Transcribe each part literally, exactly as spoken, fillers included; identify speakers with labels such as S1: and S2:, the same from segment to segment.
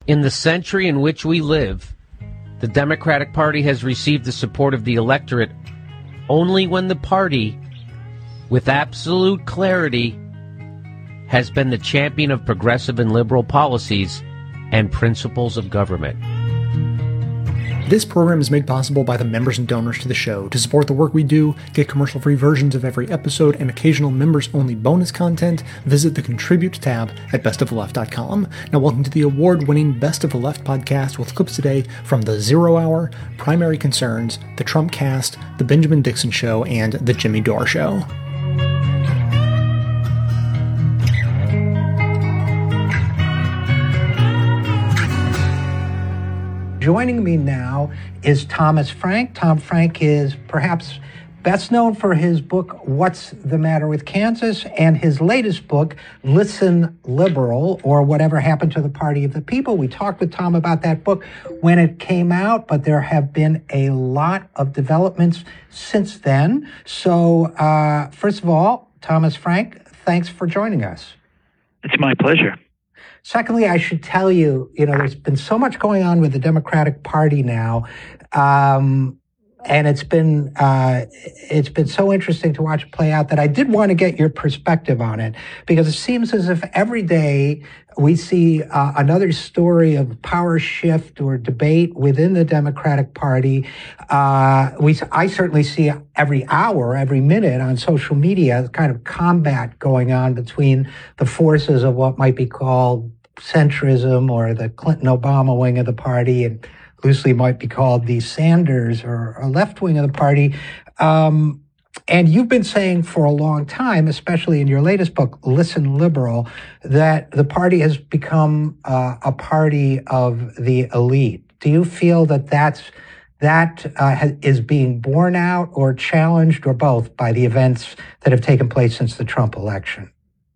S1: In the century in which we live, the Democratic Party has received the support of the electorate only when the party, with absolute clarity, has been the champion of progressive and liberal policies and principles of government.
S2: This program is made possible by the members and donors to the show. To support the work we do, get commercial-free versions of every episode, and occasional members-only bonus content, visit the Contribute tab at best of the left dot com. Now, welcome to the award-winning Best of the Left podcast with clips today from The Zero Hour, Primary Concerns, The Trump Cast, The Benjamin Dixon Show, and The Jimmy Dore Show.
S3: Joining me now is Thomas Frank. Tom Frank is perhaps best known for his book, What's the Matter with Kansas, and his latest book, Listen Liberal, or Whatever Happened to the Party of the People. We talked with Tom about that book when it came out, but there have been a lot of developments since then. So, uh, first of all, Thomas Frank, thanks for joining us.
S4: It's my pleasure.
S3: Secondly, I should tell you, you know, there's been so much going on with the Democratic Party now, um, and it's been uh, it's been so interesting to watch it play out that I did want to get your perspective on it, because it seems as if every day we see uh, another story of power shift or debate within the Democratic Party. Uh, we I certainly see every hour, every minute on social media, kind of combat going on between the forces of what might be called centrism or the Clinton-Obama wing of the party, and loosely might be called the Sanders or, or left wing of the party. Um, and you've been saying for a long time, especially in your latest book, Listen Liberal, that the party has become uh, a party of the elite. Do you feel that that's, that uh, has, is being borne out or challenged, or both, by the events that have taken place since the Trump election?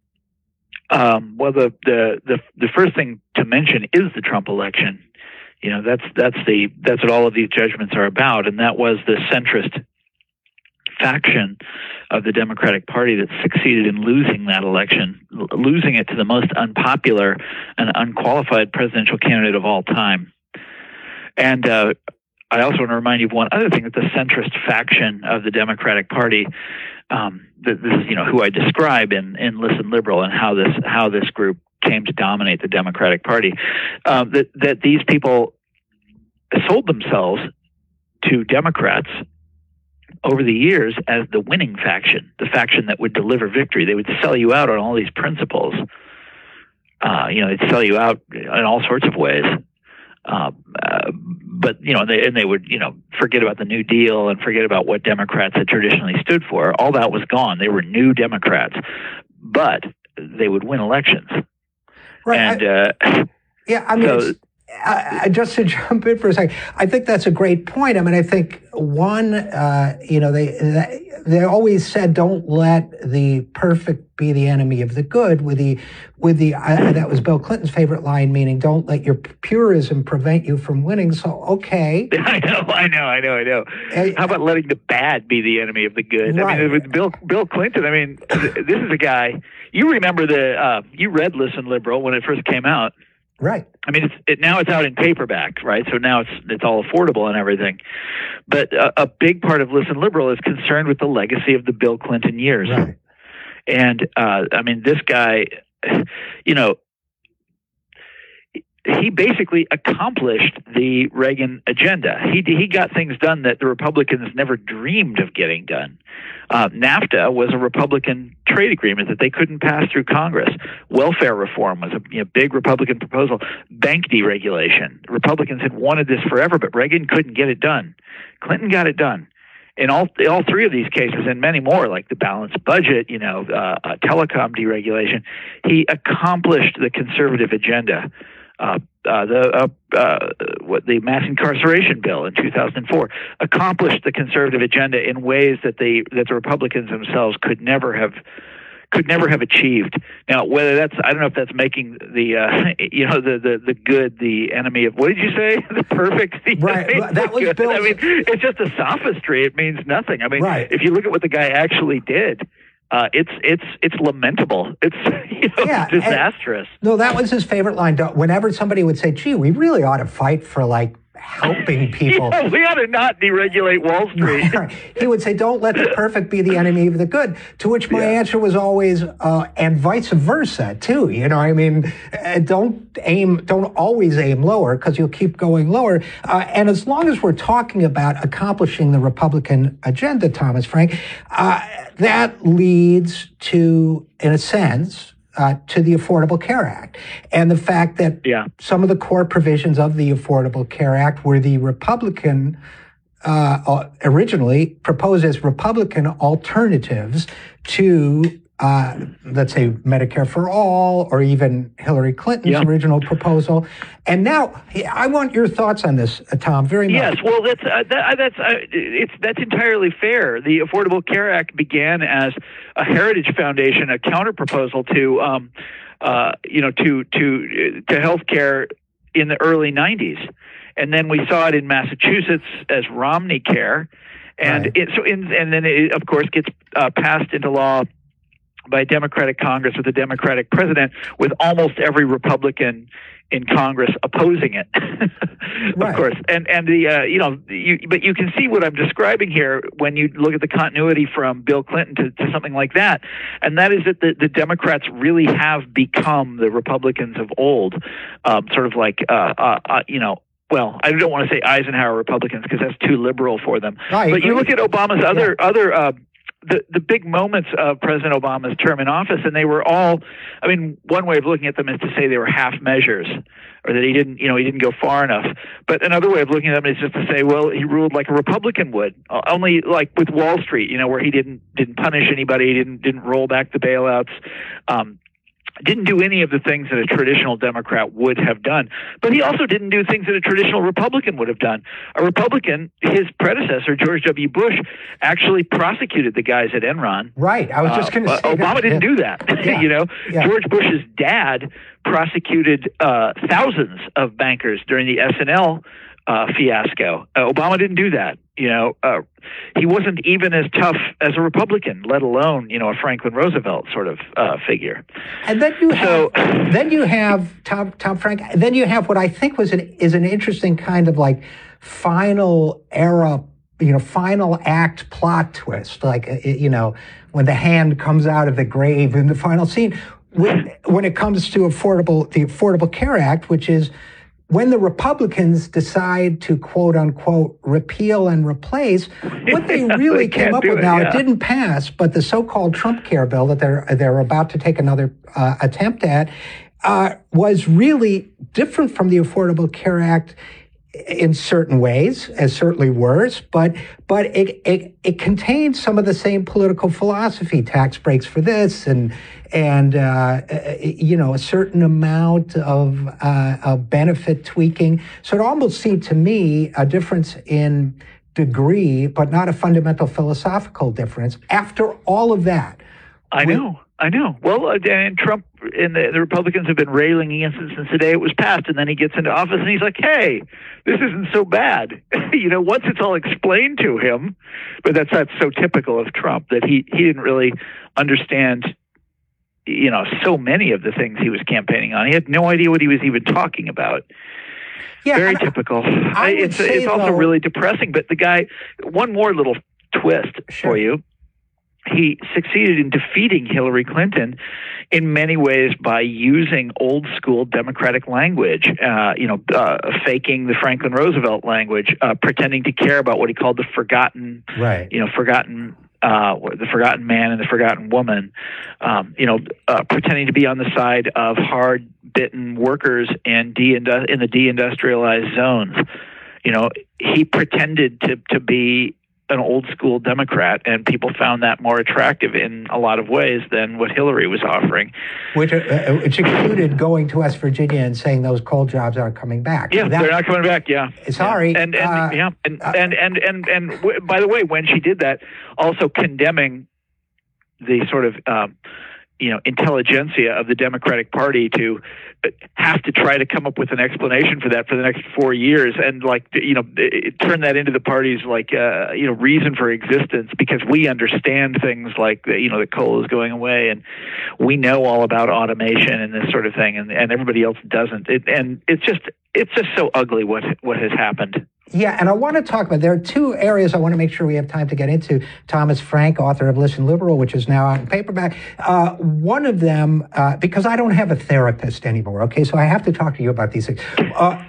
S4: Um, well, the, the the the first thing to mention is the Trump election. You know, that's that's the that's what all of these judgments are about, and that was the centrist faction of the Democratic Party that succeeded in losing that election, l- losing it to the most unpopular and unqualified presidential candidate of all time. And uh, I also want to remind you of one other thing: that the centrist faction of the Democratic Party. Um, this is, you know, who I describe in, in Listen Liberal, and how this how this group came to dominate the Democratic Party. Uh, that that these people sold themselves to Democrats over the years as the winning faction, the faction that would deliver victory. They would sell you out on all these principles. Uh, you know, they'd sell you out in all sorts of ways. Uh, uh, but, you know, they, and they would, you know, forget about the New Deal and forget about what Democrats had traditionally stood for. All that was gone. They were new Democrats, but they would win elections.
S3: Right.
S4: And,
S3: I,
S4: uh,
S3: yeah, I mean,
S4: so,
S3: it's, I, I, just to jump in for a second, I think that's a great point. I mean, I think one, uh, you know, they, they they always said, don't let the perfect be the enemy of the good. With the with the uh, that was Bill Clinton's favorite line, meaning don't let your purism prevent you from winning. So, okay,
S4: I know, I know, I know, I know. Uh, How about letting the bad be the enemy of the good?
S3: Right.
S4: I mean, with Bill Bill Clinton, I mean, this is a guy. You remember the uh, you read Listen Liberal when it first came out.
S3: Right.
S4: I mean, it's, it, now it's out in paperback, right? So now it's it's all affordable and everything. But a, a big part of Listen Liberal is concerned with the legacy of the Bill Clinton years.
S3: Right.
S4: And, uh, I mean, this guy, you know, he basically accomplished the Reagan agenda. He he got things done that the Republicans never dreamed of getting done. Uh, NAFTA was a Republican trade agreement that they couldn't pass through Congress. Welfare reform was a you know, big Republican proposal. Bank deregulation. Republicans had wanted this forever, but Reagan couldn't get it done. Clinton got it done. In all all three of these cases, and many more, like the balanced budget, you know, uh, uh, telecom deregulation, he accomplished the conservative agenda. Uh, uh, the uh, uh, what the mass incarceration bill in two thousand four accomplished the conservative agenda in ways that the that the Republicans themselves could never have could never have achieved. Now, whether that's I don't know if that's making the uh, you know the, the the good the enemy of, what did you say? The perfect. The
S3: right. That was Bill.
S4: I mean, it's just a sophistry. It means nothing. I mean,
S3: right.
S4: If you look at what the guy actually did. Uh, it's it's it's lamentable. It's you know,
S3: yeah,
S4: disastrous.
S3: And, no, that was his favorite line. Whenever somebody would say, "Gee, we really ought to fight for like helping people,"
S4: yeah, we ought to not deregulate Wall Street.
S3: He would say, "Don't let the perfect be the enemy of the good." To which my yeah. answer was always, uh, and vice versa too. You know, I mean, uh, don't aim, don't always aim lower because you'll keep going lower. Uh, and as long as we're talking about accomplishing the Republican agenda, Thomas Frank, uh, that leads to, in a sense, Uh, to the Affordable Care Act. And the fact that
S4: yeah.
S3: some of the core provisions of the Affordable Care Act were the Republican, uh, originally proposed as Republican alternatives to, uh, let's say, Medicare for All, or even Hillary Clinton's yeah. original proposal. And now, I want your thoughts on this, uh, Tom, very much.
S4: Yes, well, that's uh, that, that's uh, it's that's entirely fair. The Affordable Care Act began as a Heritage Foundation, a counterproposal to, um, uh, you know, to to to healthcare in the early nineties, and then we saw it in Massachusetts as Romney Care, and right. it, so in, and then it, of course, gets uh, passed into law by a Democratic Congress with a Democratic president, with almost every Republican in Congress opposing it, of
S3: right.
S4: course. And and the uh, you know, you, but you can see what I'm describing here when you look at the continuity from Bill Clinton to, to something like that, and that is that the, the Democrats really have become the Republicans of old, um, sort of like uh, uh, uh, you know. Well, I don't want to say Eisenhower Republicans because that's too liberal for them.
S3: I
S4: but
S3: agree.
S4: You look at Obama's other
S3: yeah.
S4: other. Uh, The, the big moments of President Obama's term in office, and they were all, I mean, one way of looking at them is to say they were half measures, or that he didn't, you know, he didn't go far enough. But another way of looking at them is just to say, well, he ruled like a Republican would, only like with Wall Street, you know, where he didn't didn't punish anybody, he didn't didn't roll back the bailouts. Um, didn't do any of the things that a traditional Democrat would have done. But he also didn't do things that a traditional Republican would have done. A Republican, his predecessor, George W. Bush, actually prosecuted the guys at Enron.
S3: Right. I was just
S4: uh,
S3: going to say
S4: Obama
S3: that.
S4: didn't
S3: yeah.
S4: do that.
S3: Yeah.
S4: you know,
S3: yeah.
S4: George Bush's dad prosecuted uh, thousands of bankers during the S and L uh, fiasco. Uh, Obama didn't do that. You know, uh, he wasn't even as tough as a Republican, let alone, you know, a Franklin Roosevelt sort of uh, figure.
S3: And then you have,
S4: so,
S3: then you have Tom, Tom Frank. Then you have what I think was an is an interesting kind of like final era, you know, final act plot twist, like you know, when the hand comes out of the grave in the final scene. When when it comes to affordable the Affordable Care Act, which is when the Republicans decide to quote unquote repeal and replace, what they really
S4: they
S3: came up with
S4: it,
S3: now,
S4: yeah.
S3: it didn't pass, but the so-called Trump Care bill that they're they're about to take another uh, attempt at uh, was really different from the Affordable Care Act in certain ways, as certainly worse, but but it, it it contains some of the same political philosophy, tax breaks for this, and and uh, you know a certain amount of, uh, of benefit tweaking. So it almost seemed to me a difference in degree, but not a fundamental philosophical difference. After all of that,
S4: I know. I know. Well, uh, and Trump and the, the Republicans have been railing against it since the day it was passed, and then he gets into office and he's like, hey, this isn't so bad. you know, once it's all explained to him, but that's that's so typical of Trump that he, he didn't really understand, you know, so many of the things he was campaigning on. He had no idea what he was even talking about.
S3: Yeah,
S4: Very typical.
S3: I would
S4: it's
S3: say,
S4: it's also
S3: though,
S4: really depressing, but the guy, one more little twist
S3: Sure.
S4: for you. He succeeded in defeating Hillary Clinton in many ways by using old school Democratic language, uh, you know, uh, faking the Franklin Roosevelt language, uh, pretending to care about what he called the forgotten,
S3: right.
S4: you know, forgotten, uh, the forgotten man and the forgotten woman, um, you know, uh, pretending to be on the side of hard bitten workers and de- in the deindustrialized zones. You know, he pretended to, to be an old school Democrat, and people found that more attractive in a lot of ways than what Hillary was offering.
S3: Which, uh, which included going to West Virginia and saying those coal jobs aren't coming back.
S4: Yeah, that, they're not coming back. Yeah,
S3: sorry.
S4: Yeah. And and
S3: uh,
S4: yeah, and, uh, and and and and w- by the way, when she did that, also condemning the sort of um, you know, intelligentsia of the Democratic Party to have to try to come up with an explanation for that for the next four years and like, you know, turn that into the party's like, uh, you know, reason for existence, because we understand things like, you know, that coal is going away and we know all about automation and this sort of thing, and, and everybody else doesn't. It, and it's just, it's just so ugly what what has happened.
S3: Yeah, and I want to talk about, there are two areas I want to make sure we have time to get into. Thomas Frank, author of Listen Liberal, which is now out in paperback. Uh, one of them, uh, because I don't have a therapist anymore, okay, so I have to talk to you about these things. Uh,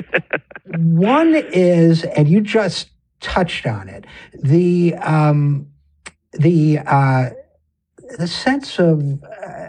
S3: one is, and you just touched on it, the um, the uh, the sense of uh,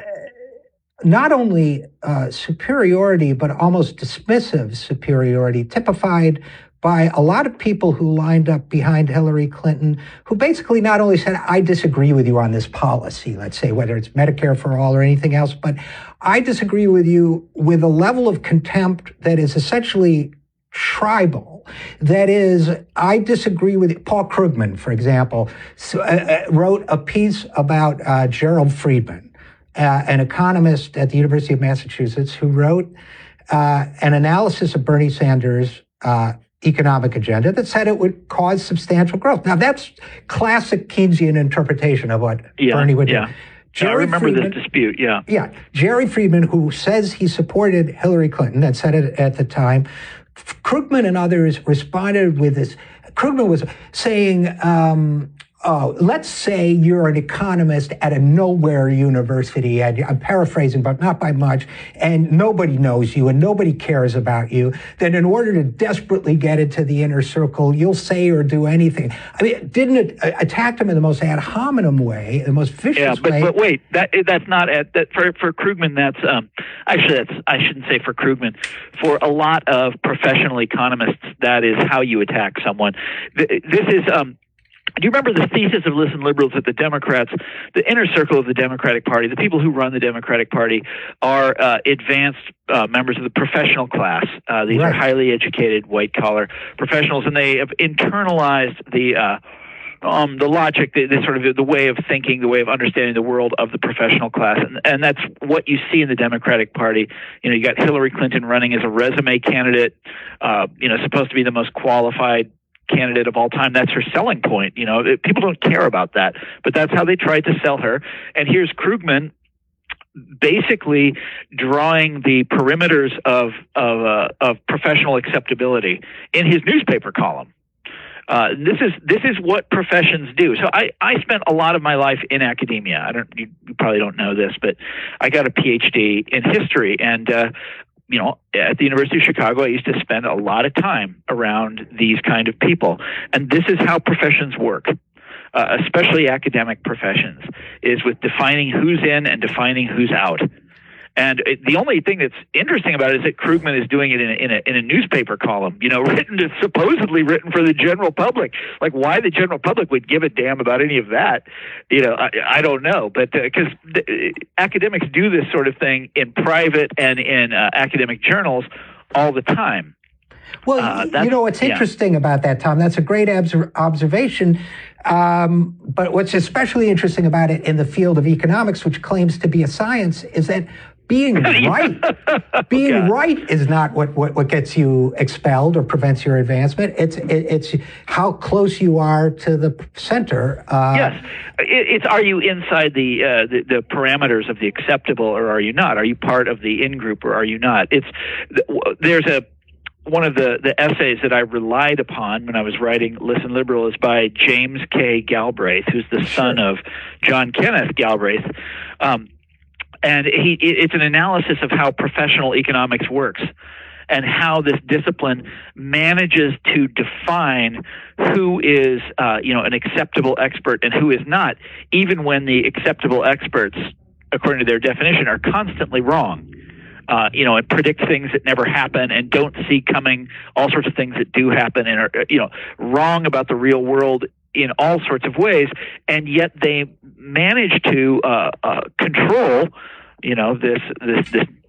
S3: not only uh, superiority, but almost dismissive superiority, typified by a lot of people who lined up behind Hillary Clinton, who basically not only said, I disagree with you on this policy, let's say, whether it's Medicare for all or anything else, but I disagree with you with a level of contempt that is essentially tribal. That is, I disagree with you. Paul Krugman, for example, uh, wrote a piece about uh, Gerald Friedman, uh, an economist at the University of Massachusetts, who wrote uh, an analysis of Bernie Sanders' uh, economic agenda that said it would cause substantial growth. Now, that's classic Keynesian interpretation of what
S4: yeah,
S3: Bernie would
S4: yeah.
S3: do.
S4: Jerry I remember Friedman, this dispute, yeah.
S3: Yeah. Jerry Friedman, who says he supported Hillary Clinton and said it at the time, Krugman and others responded with this. Krugman was saying, um, oh, let's say you're an economist at a nowhere university, and I'm paraphrasing, but not by much, and nobody knows you and nobody cares about you, then in order to desperately get into the inner circle, you'll say or do anything. I mean, didn't it uh, attack him in the most ad hominem way, the most vicious
S4: yeah, but,
S3: way?
S4: but wait, that that's not, at, that for, for Krugman, that's, um, actually, that's, I shouldn't say for Krugman, for a lot of professional economists, that is how you attack someone. This is, um, do you remember the thesis of Listen Liberals that the Democrats, the inner circle of the Democratic Party, the people who run the Democratic Party are uh, advanced uh, members of the professional class. Uh, these
S3: right.
S4: are highly educated, white-collar professionals, and they have internalized the uh, um, the logic, the, the sort of the way of thinking, the way of understanding the world of the professional class, and, and that's what you see in the Democratic Party. You know, you got Hillary Clinton running as a resume candidate, uh, you know, supposed to be the most qualified candidate of all time. That's her selling point. You know, people don't care about that, but that's how they tried to sell her. And here's Krugman basically drawing the perimeters of of, uh, of professional acceptability in his newspaper column. Uh, this is this is what professions do. So I, I spent a lot of my life in academia. I don't you, you probably don't know this, but I got a P H D in history, and uh, you know, at the University of Chicago, I used to spend a lot of time around these kind of people. And this is how professions work, uh, especially academic professions, is with defining who's in and defining who's out. And it, the only thing that's interesting about it is that Krugman is doing it in a, in a, in a newspaper column, you know, written to, supposedly written for the general public. Like, why the general public would give a damn about any of that, you know, I, I don't know. But because uh, academics do this sort of thing in private and in uh, academic journals all the time.
S3: Well,
S4: uh,
S3: you know, what's
S4: yeah.
S3: interesting about that, Tom, that's a great obs- observation. Um, but what's especially interesting about it in the field of economics, which claims to be a science, is that being right, being
S4: okay.
S3: right is not what, what, what gets you expelled or prevents your advancement. It's it, it's how close you are to the center. Uh,
S4: yes, it, it's are you inside the, uh, the the parameters of the acceptable, or are you not? Are you part of the in group, or are you not? It's there's a one of the, the essays that I relied upon when I was writing Listen Liberal is by James K. Galbraith, who's the son of John Kenneth Galbraith. Um, and he, it's an analysis of how professional economics works and how this discipline manages to define who is, uh, you know, an acceptable expert and who is not, even when the acceptable experts, according to their definition, are constantly wrong. Uh, you know, and predict things that never happen and don't see coming all sorts of things that do happen and are, you know, wrong about the real world in all sorts of ways. And yet they manage to uh, uh, control, you know, this, this, this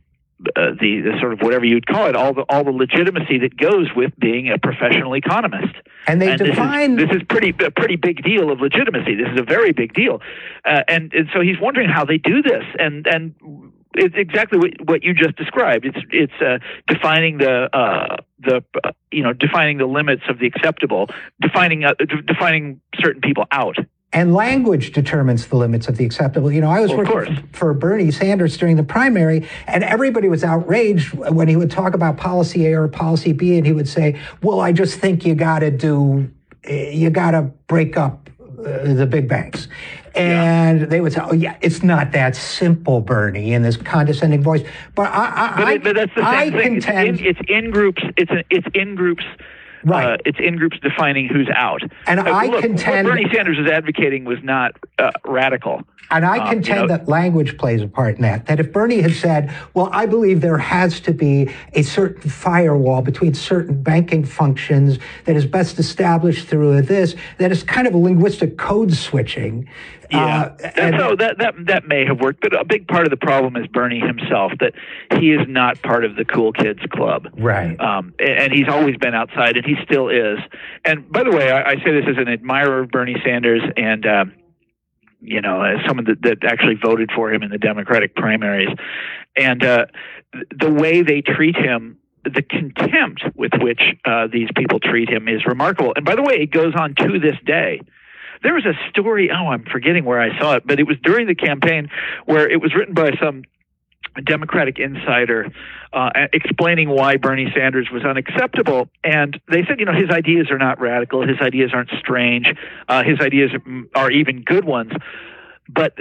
S4: uh, the, the sort of whatever you'd call it, all the all the legitimacy that goes with being a professional economist.
S3: And they
S4: and
S3: define
S4: this is, this is pretty a pretty big deal of legitimacy. This is a very big deal, uh, and and so he's wondering how they do this, and and it's exactly what, what you just described. It's it's uh, defining the uh, the uh, you know defining the limits of the acceptable, defining uh, de- defining certain people out.
S3: And language determines the limits of the acceptable. You know, I was
S4: well,
S3: working for Bernie Sanders during the primary, and everybody was outraged when he would talk about policy A or policy B, and he would say, well, I just think you got to do, you got to break up uh, the big banks. And yeah. they would say, oh, yeah, it's not that simple, Bernie, in this condescending voice. But I, I,
S4: but,
S3: I,
S4: it, but that's the same
S3: I
S4: thing.
S3: contend...
S4: It's in, it's in groups. It's, a, it's in groups.
S3: Right.
S4: Uh, it's in groups defining who's out.
S3: And
S4: uh,
S3: I
S4: look,
S3: contend
S4: what Bernie Sanders was advocating was not uh, radical.
S3: And I contend um, you know, that language plays a part in that. That if Bernie had said, well, I believe there has to be a certain firewall between certain banking functions that is best established through this, that is kind of a linguistic code switching.
S4: Yeah, uh, and, so that, that that may have worked, but a big part of the problem is Bernie himself, that he is not part of the cool kids club.
S3: Right.
S4: Um, and, and he's always been outside, and he still is. And by the way, I, I say this as an admirer of Bernie Sanders and, um, you know, as someone that, that actually voted for him in the Democratic primaries. And uh, the way they treat him, the contempt with which uh, these people treat him is remarkable. And by the way, it goes on to this day. There was a story, oh, I'm forgetting where I saw it, but it was during the campaign where it was written by some Democratic insider uh, explaining why Bernie Sanders was unacceptable. And they said, you know, his ideas are not radical. His ideas aren't strange. Uh, his ideas are even good ones. But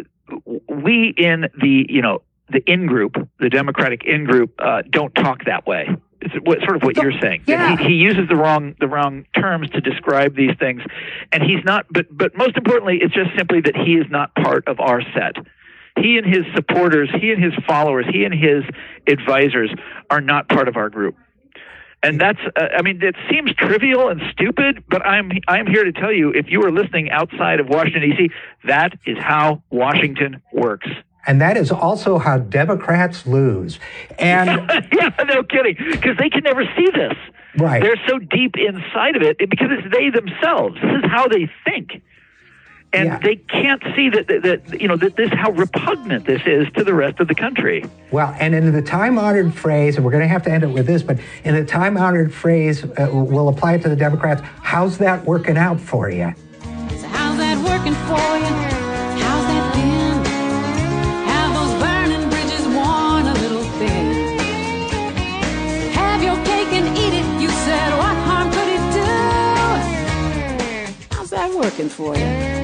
S4: we in the, you know, the in-group, the Democratic in-group, uh, don't talk that way. It's what, sort of what you're saying.
S3: Yeah.
S4: He, he uses the wrong the wrong terms to describe these things, and he's not. But but most importantly, it's just simply that he is not part of our set. He and his supporters, he and his followers, he and his advisors are not part of our group. And that's, uh, I mean, it seems trivial and stupid, but I'm I'm here to tell you, if you are listening outside of Washington, D C, that is how Washington works.
S3: And that is also how Democrats lose. And
S4: yeah, no kidding, because they can never see this.
S3: Right.
S4: They're so deep inside of it because it's they themselves. This is how they think. And yeah. they can't see that, that, that, you know, that this, how repugnant this is to the rest of the country.
S3: Well, and in the time-honored phrase, and we're going to have to end it with this, but in the time-honored phrase, uh, we'll apply it to the Democrats, how's that working out for you?
S5: So how's that working for you? How's that been? Have those burning bridges worn a little thin? Have your cake and eat it, you said, what harm could it do? How's that working for you?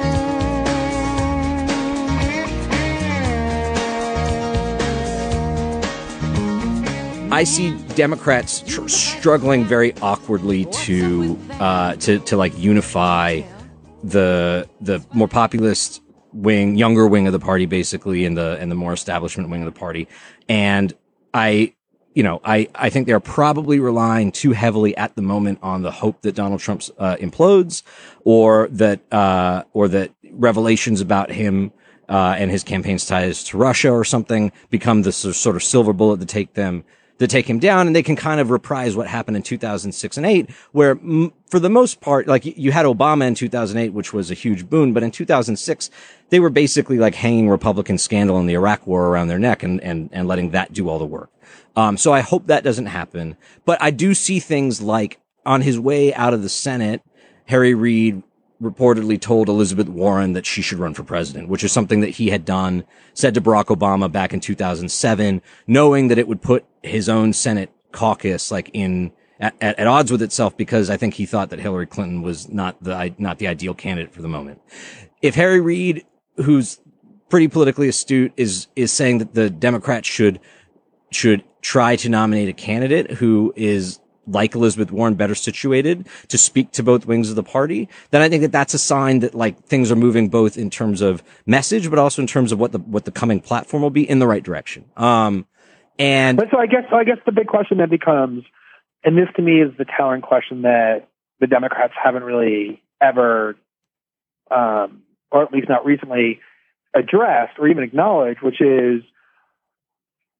S6: I see Democrats tr- struggling very awkwardly to uh, to to like unify the the more populist wing, younger wing of the party, basically, and the and the more establishment wing of the party. And I, you know, I I think they're probably relying too heavily at the moment on the hope that Donald Trump uh, implodes, or that uh, or that revelations about him uh, and his campaign's ties to Russia or something become the sort of silver bullet to take them. to take him down, and they can kind of reprise what happened in two thousand six and eight, where m- for the most part, like you had Obama in two thousand eight, which was a huge boon, but in two thousand six, they were basically like hanging Republican scandal in the Iraq war around their neck and, and, and letting that do all the work. Um, so I hope that doesn't happen, but I do see things like on his way out of the Senate, Harry Reid reportedly told Elizabeth Warren that she should run for president, which is something that he had done, said to Barack Obama back in two thousand seven, knowing that it would put his own Senate caucus like in at, at, at odds with itself, because I think he thought that Hillary Clinton was not the not the ideal candidate for the moment. If Harry Reid, who's pretty politically astute, is is saying that the Democrats should should try to nominate a candidate who is, like Elizabeth Warren, better situated to speak to both wings of the party, then I think that that's a sign that like things are moving both in terms of message, but also in terms of what the what the coming platform will be in the right direction. Um, and
S7: but so I guess so I guess the big question then becomes, and this to me is the towering question that the Democrats haven't really ever, um, or at least not recently, addressed or even acknowledged, which is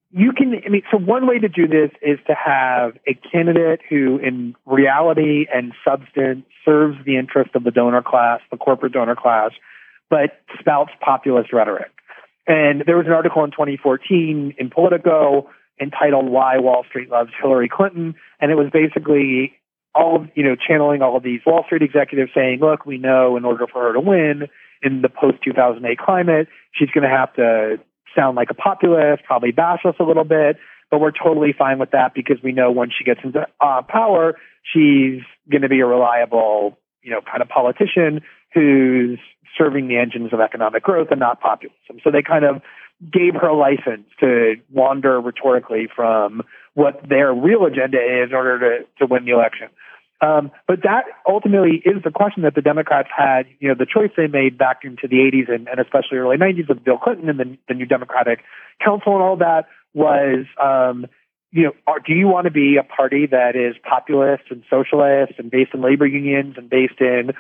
S7: you can, I mean, so one way to do this is to have a candidate who in reality and substance serves the interest of the donor class, the corporate donor class, but spouts populist rhetoric. And there was an article in twenty fourteen in Politico entitled Why Wall Street Loves Hillary Clinton. And it was basically all of, you know, channeling all of these Wall Street executives saying, look, we know in order for her to win in the post two thousand eight climate, she's going to have to sound like a populist, probably bash us a little bit, but we're totally fine with that because we know when she gets into uh, power, she's going to be a reliable, you know, kind of politician who's serving the engines of economic growth and not populism. So they kind of gave her a license to wander rhetorically from what their real agenda is in order to, to win the election. Um, but that ultimately is the question that the Democrats had, you know, the choice they made back into the eighties and, and especially early nineties with Bill Clinton and the, the new Democratic Council and all that was, um, you know, are, do you want to be a party that is populist and socialist and based in labor unions and based in,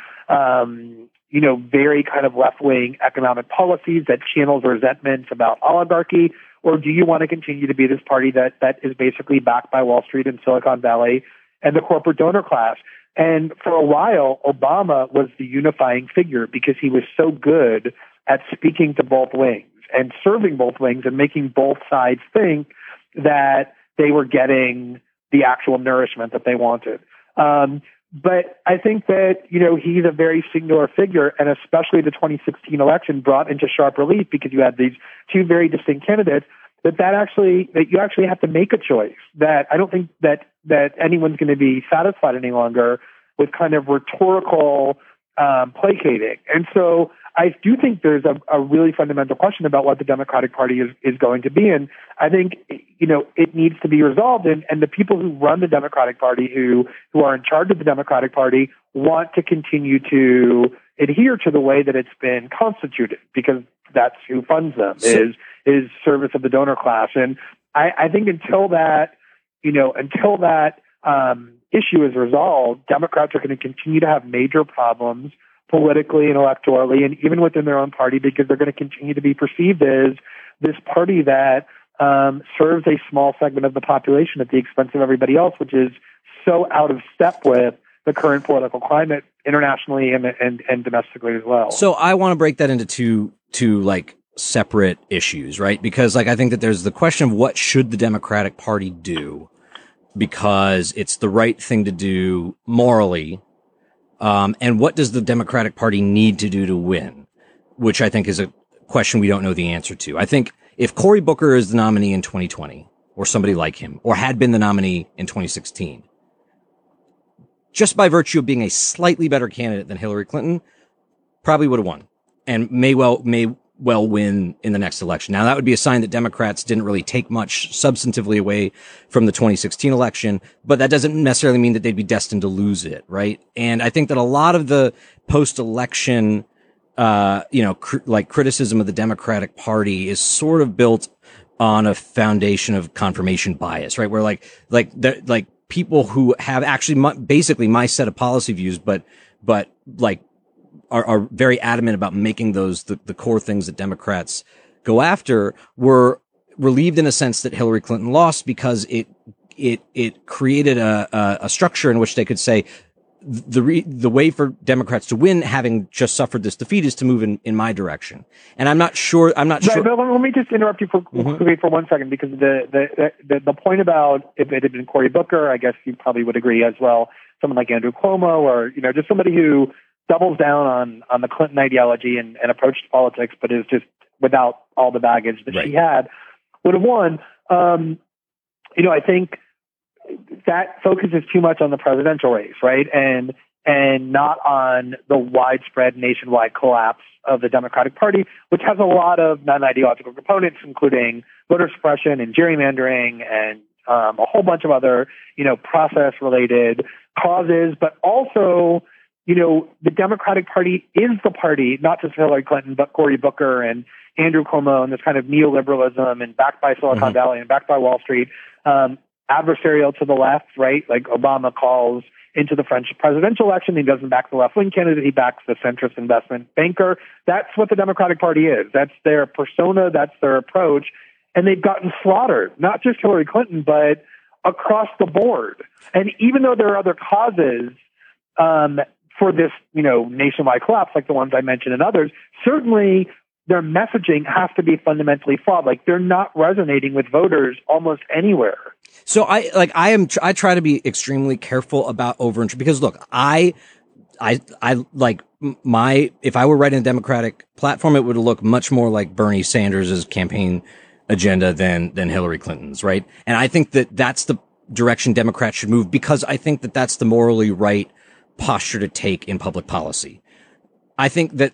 S7: um, you know, very kind of left-wing economic policies that channels resentments about oligarchy? Or do you want to continue to be this party that, that is basically backed by Wall Street and Silicon Valley and the corporate donor class? And for a while, Obama was the unifying figure because he was so good at speaking to both wings and serving both wings and making both sides think that they were getting the actual nourishment that they wanted. Um, but I think that, you know, he's a very singular figure, and especially the twenty sixteen election brought into sharp relief because you had these two very distinct candidates, that that actually, that you actually have to make a choice. That I don't think that, that anyone's going to be satisfied any longer with kind of rhetorical um, placating. And so I do think there's a, a really fundamental question about what the Democratic Party is, is going to be. And I think, you know, it needs to be resolved. And, and the people who run the Democratic Party, who, who are in charge of the Democratic Party, want to continue to adhere to the way that it's been constituted because that's who funds them, so, is, is service of the donor class. And I, I think until that, you know, until that um, issue is resolved, Democrats are going to continue to have major problems politically and electorally and even within their own party because they're going to continue to be perceived as this party that um, serves a small segment of the population at the expense of everybody else, which is so out of step with the current political climate internationally and, and, and domestically as well.
S6: So I want to break that into two, two like separate issues, right? Because like, I think that there's the question of what should the Democratic Party do because it's the right thing to do morally. Um, and what does the Democratic Party need to do to win? Which I think is a question we don't know the answer to. I think if Cory Booker is the nominee in twenty twenty or somebody like him or had been the nominee in twenty sixteen, just by virtue of being a slightly better candidate than Hillary Clinton, probably would have won and may well, may well win in the next election. Now that would be a sign that Democrats didn't really take much substantively away from the twenty sixteen election, but that doesn't necessarily mean that they'd be destined to lose it, right? And I think that a lot of the post-election, uh, you know, cr- like criticism of the Democratic Party is sort of built on a foundation of confirmation bias, right? Where like, like, like people who have actually my, basically my set of policy views, but, but like, Are, are very adamant about making those the, the core things that Democrats go after were relieved in a sense that Hillary Clinton lost because it it it created a a, a structure in which they could say the re, the way for Democrats to win, having just suffered this defeat, is to move in, in my direction. And I'm not sure. I'm not
S7: right,
S6: sure.
S7: But let me just interrupt you for mm-hmm. for one second because the, the the the point about if it had been Cory Booker, I guess you probably would agree as well. Someone like Andrew Cuomo, or you know, just somebody who doubles down on, on the Clinton ideology and, and approach to politics, but is just without all the baggage that right. she had, would have won. Um, you know, I think that focuses too much on the presidential race, right? And, and not on the widespread nationwide collapse of the Democratic Party, which has a lot of non-ideological components, including voter suppression and gerrymandering and um, a whole bunch of other, you know, process-related causes, but also, you know, the Democratic Party is the party, not just Hillary Clinton, but Cory Booker and Andrew Cuomo and this kind of neoliberalism and backed by Silicon mm-hmm. Valley and backed by Wall Street, um, adversarial to the left, right? Like Obama calls into the French presidential election. He doesn't back the left-wing candidate. He backs the centrist investment banker. That's what the Democratic Party is. That's their persona. That's their approach. and they've gotten slaughtered, not just Hillary Clinton, but across the board. And even though there are other causes um, for this, you know, nationwide collapse, like the ones I mentioned and others, certainly their messaging has to be fundamentally flawed. Like, they're not resonating with voters almost anywhere.
S6: So I like I am I try to be extremely careful about over because look, I I I like my if I were writing a Democratic platform, it would look much more like Bernie Sanders' campaign agenda than than Hillary Clinton's, right? And I think that that's the direction Democrats should move because I think that that's the morally right posture to take in public policy. I think that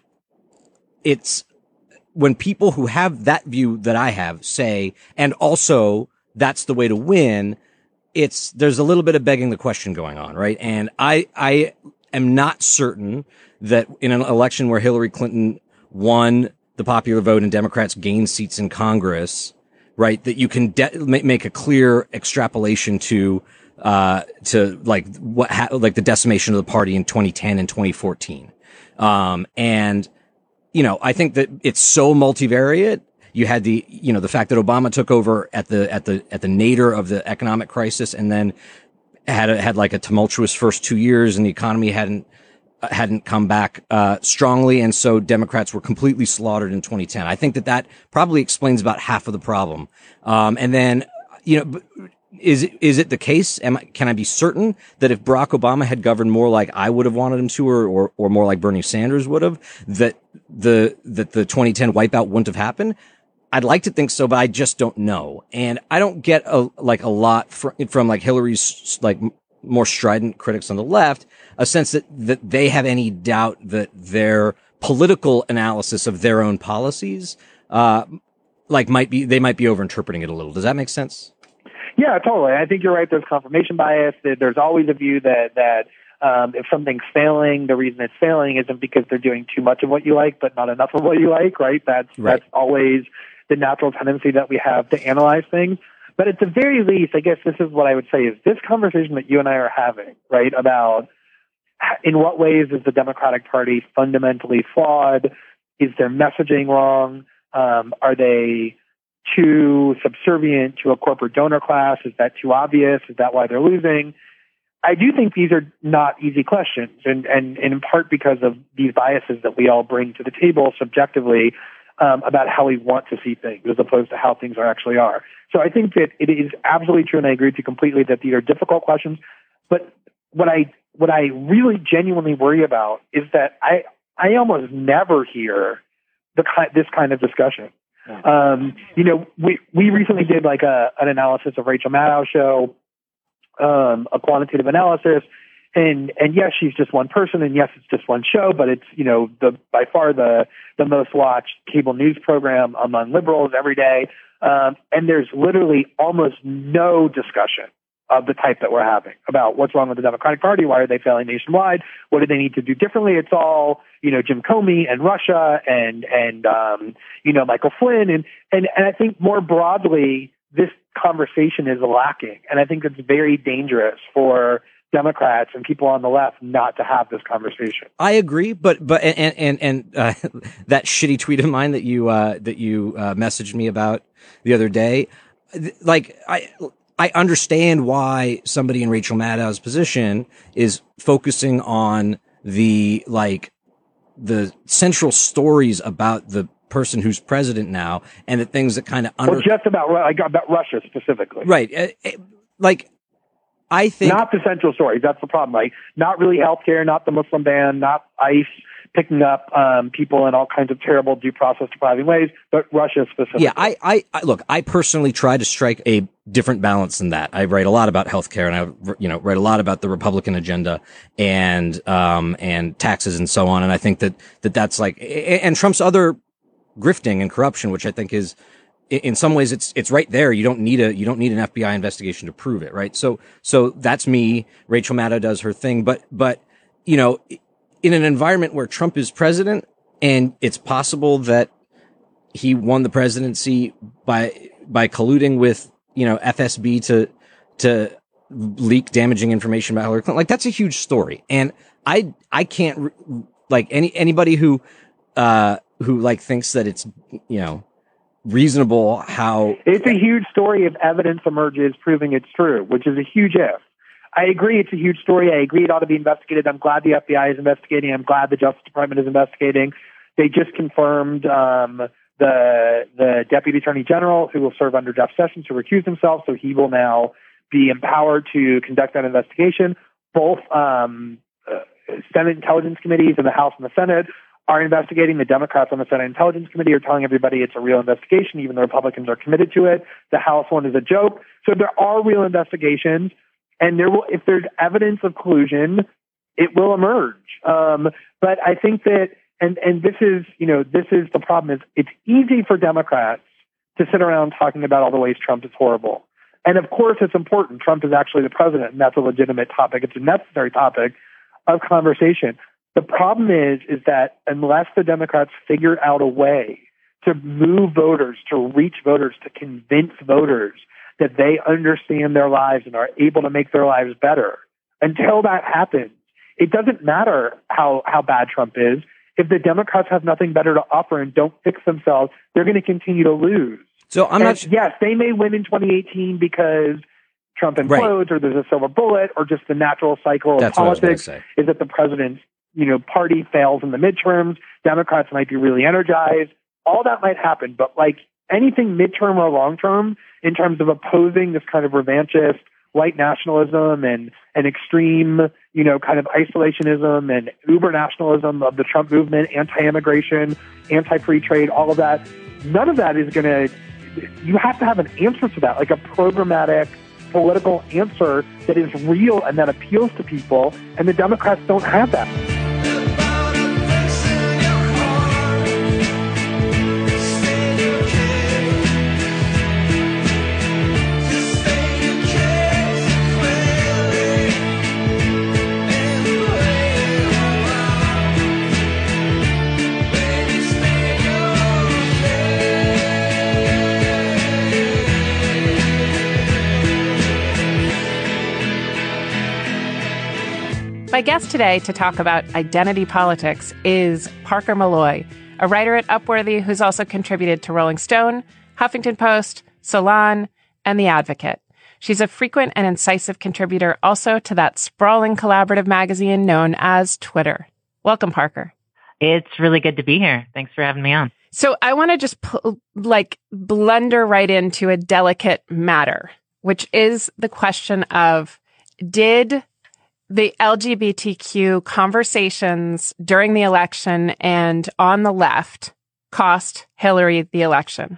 S6: it's when people who have that view that I have say, and also that's the way to win, it's, there's a little bit of begging the question going on, right? And I, I am not certain that in an election where Hillary Clinton won the popular vote and Democrats gained seats in Congress, right, that you can de- make a clear extrapolation to, uh, to like what, ha- like the decimation of the party in twenty ten and twenty fourteen. Um, and, you know, I think that it's so multivariate. You had the, you know, the fact that Obama took over at the, at the, at the nadir of the economic crisis and then had, a, had like a tumultuous first two years and the economy hadn't, hadn't come back, uh, strongly. And so Democrats were completely slaughtered in twenty ten. I think that that probably explains about half of the problem. Um, and then, you know, Is it, is it the case? Am I, can I be certain that if Barack Obama had governed more like I would have wanted him to, or, or, or more like Bernie Sanders would have, that the, that the twenty ten wipeout wouldn't have happened? I'd like to think so, but I just don't know. And I don't get a, like a lot from, from like Hillary's, like more strident critics on the left, a sense that, that they have any doubt that their political analysis of their own policies, uh, like might be, they might be overinterpreting it a little. Does that make sense?
S7: Yeah, totally. I think you're right. There's confirmation bias. There's always a view that that um, if something's failing, the reason it's failing isn't because they're doing too much of what you like, but not enough of what you like. Right? That's
S6: right.
S7: That's always the natural tendency that we have to analyze things. But at the very least, I guess this is what I would say: is this conversation that you and I are having, right, about in what ways is the Democratic Party fundamentally flawed? Is their messaging wrong? Um, are they too subservient to a corporate donor class? Is that too obvious? Is that why they're losing? I do think these are not easy questions, and, and, and in part because of these biases that we all bring to the table subjectively um, about how we want to see things as opposed to how things are actually are. So I think that it is absolutely true, and I agree with you completely that these are difficult questions. But what I what I really genuinely worry about is that I I almost never hear the this kind of discussion. Um, you know, we, we recently did like a, an analysis of Rachel Maddow's show, um, a quantitative analysis. And, and yes, she's just one person and yes, it's just one show, but it's, you know, the, by far the, the most watched cable news program among liberals every day. Um, and there's literally almost no discussion of the type that we're having about what's wrong with the Democratic Party. Why are they failing nationwide? What do they need to do differently? It's all, you know, Jim Comey and Russia and, and, um, you know, Michael Flynn. And, and, and I think more broadly, this conversation is lacking. And I think it's very dangerous for Democrats and people on the left not to have this conversation.
S6: I agree, but, but, and, and, and, uh, that shitty tweet of mine that you, uh, that you, uh, messaged me about the other day, like, I, I understand why somebody in Rachel Maddow's position is focusing on the, like, the central stories about the person who's president now and the things that kind of under.
S7: Well, just about, like, about Russia specifically.
S6: Right. Like, I think.
S7: Not the central stories. That's the problem. Like, not really healthcare, not the Muslim ban, not ICE picking up um, people in all kinds of terrible due process depriving ways, but Russia specifically.
S6: Yeah, I, I, I look, I personally try to strike a different balance than that. I write a lot about healthcare and I, you know, write a lot about the Republican agenda and, um, and taxes and so on. And I think that, that that's like, and Trump's other grifting and corruption, which I think is, in some ways it's, it's right there. You don't need a, you don't need an F B I investigation to prove it, right? So, so that's me. Rachel Maddow does her thing, but, but, you know, in an environment where Trump is president and it's possible that he won the presidency by, by colluding with, you know, F S B to, to leak damaging information about Hillary Clinton, like that's a huge story. And I, I can't like any, anybody who, uh, who like thinks that it's, you know, reasonable how...
S7: It's a huge story if evidence emerges proving it's true, which is a huge if. I agree it's a huge story. I agree it ought to be investigated. I'm glad the F B I is investigating. I'm glad the Justice Department is investigating. They just confirmed um, the the Deputy Attorney General, who will serve under Jeff Sessions, who recused himself, so he will now be empowered to conduct that investigation. Both um, uh, Senate Intelligence Committees in the House and the Senate are investigating. The Democrats on the Senate Intelligence Committee are telling everybody it's a real investigation, even the Republicans are committed to it. The House one is a joke. So there are real investigations, and there will, if there's evidence of collusion, it will emerge. Um, but I think that, and and this is, you know, this is the problem, is it's easy for Democrats to sit around talking about all the ways Trump is horrible. And of course it's important. Trump is actually the president, and that's a legitimate topic. It's a necessary topic of conversation. The problem is, is that unless the Democrats figure out a way to move voters, to reach voters, to convince voters that they understand their lives and are able to make their lives better, until that happens, it doesn't matter how, how bad Trump is. If the Democrats have nothing better to offer and don't fix themselves, they're going to continue to lose.
S6: So I'm
S7: and
S6: not.
S7: Yes, they may win in twenty eighteen because Trump implodes, right, or there's a silver bullet, or just the natural cycle of
S6: That's
S7: politics is that the president's, you know, party fails in the midterms. Democrats might be really energized. All that might happen, but like anything midterm or long term, in terms of opposing this kind of revanchist white nationalism and an extreme, you know, kind of isolationism and uber nationalism of the Trump movement, anti-immigration, anti-free trade, all of that, none of that is going to. You have to have an answer to that, like a programmatic political answer that is real and that appeals to people, and the Democrats don't have that.
S8: My guest today to talk about identity politics is Parker Molloy, a writer at Upworthy who's also contributed to Rolling Stone, Huffington Post, Salon, and The Advocate. She's a frequent and incisive contributor also to that sprawling collaborative magazine known as Twitter. Welcome, Parker.
S9: It's really good to be here. Thanks for having me on.
S8: So I want to just pu- like blunder right into a delicate matter, which is the question of, did the L G B T Q conversations during the election and on the left cost Hillary the election?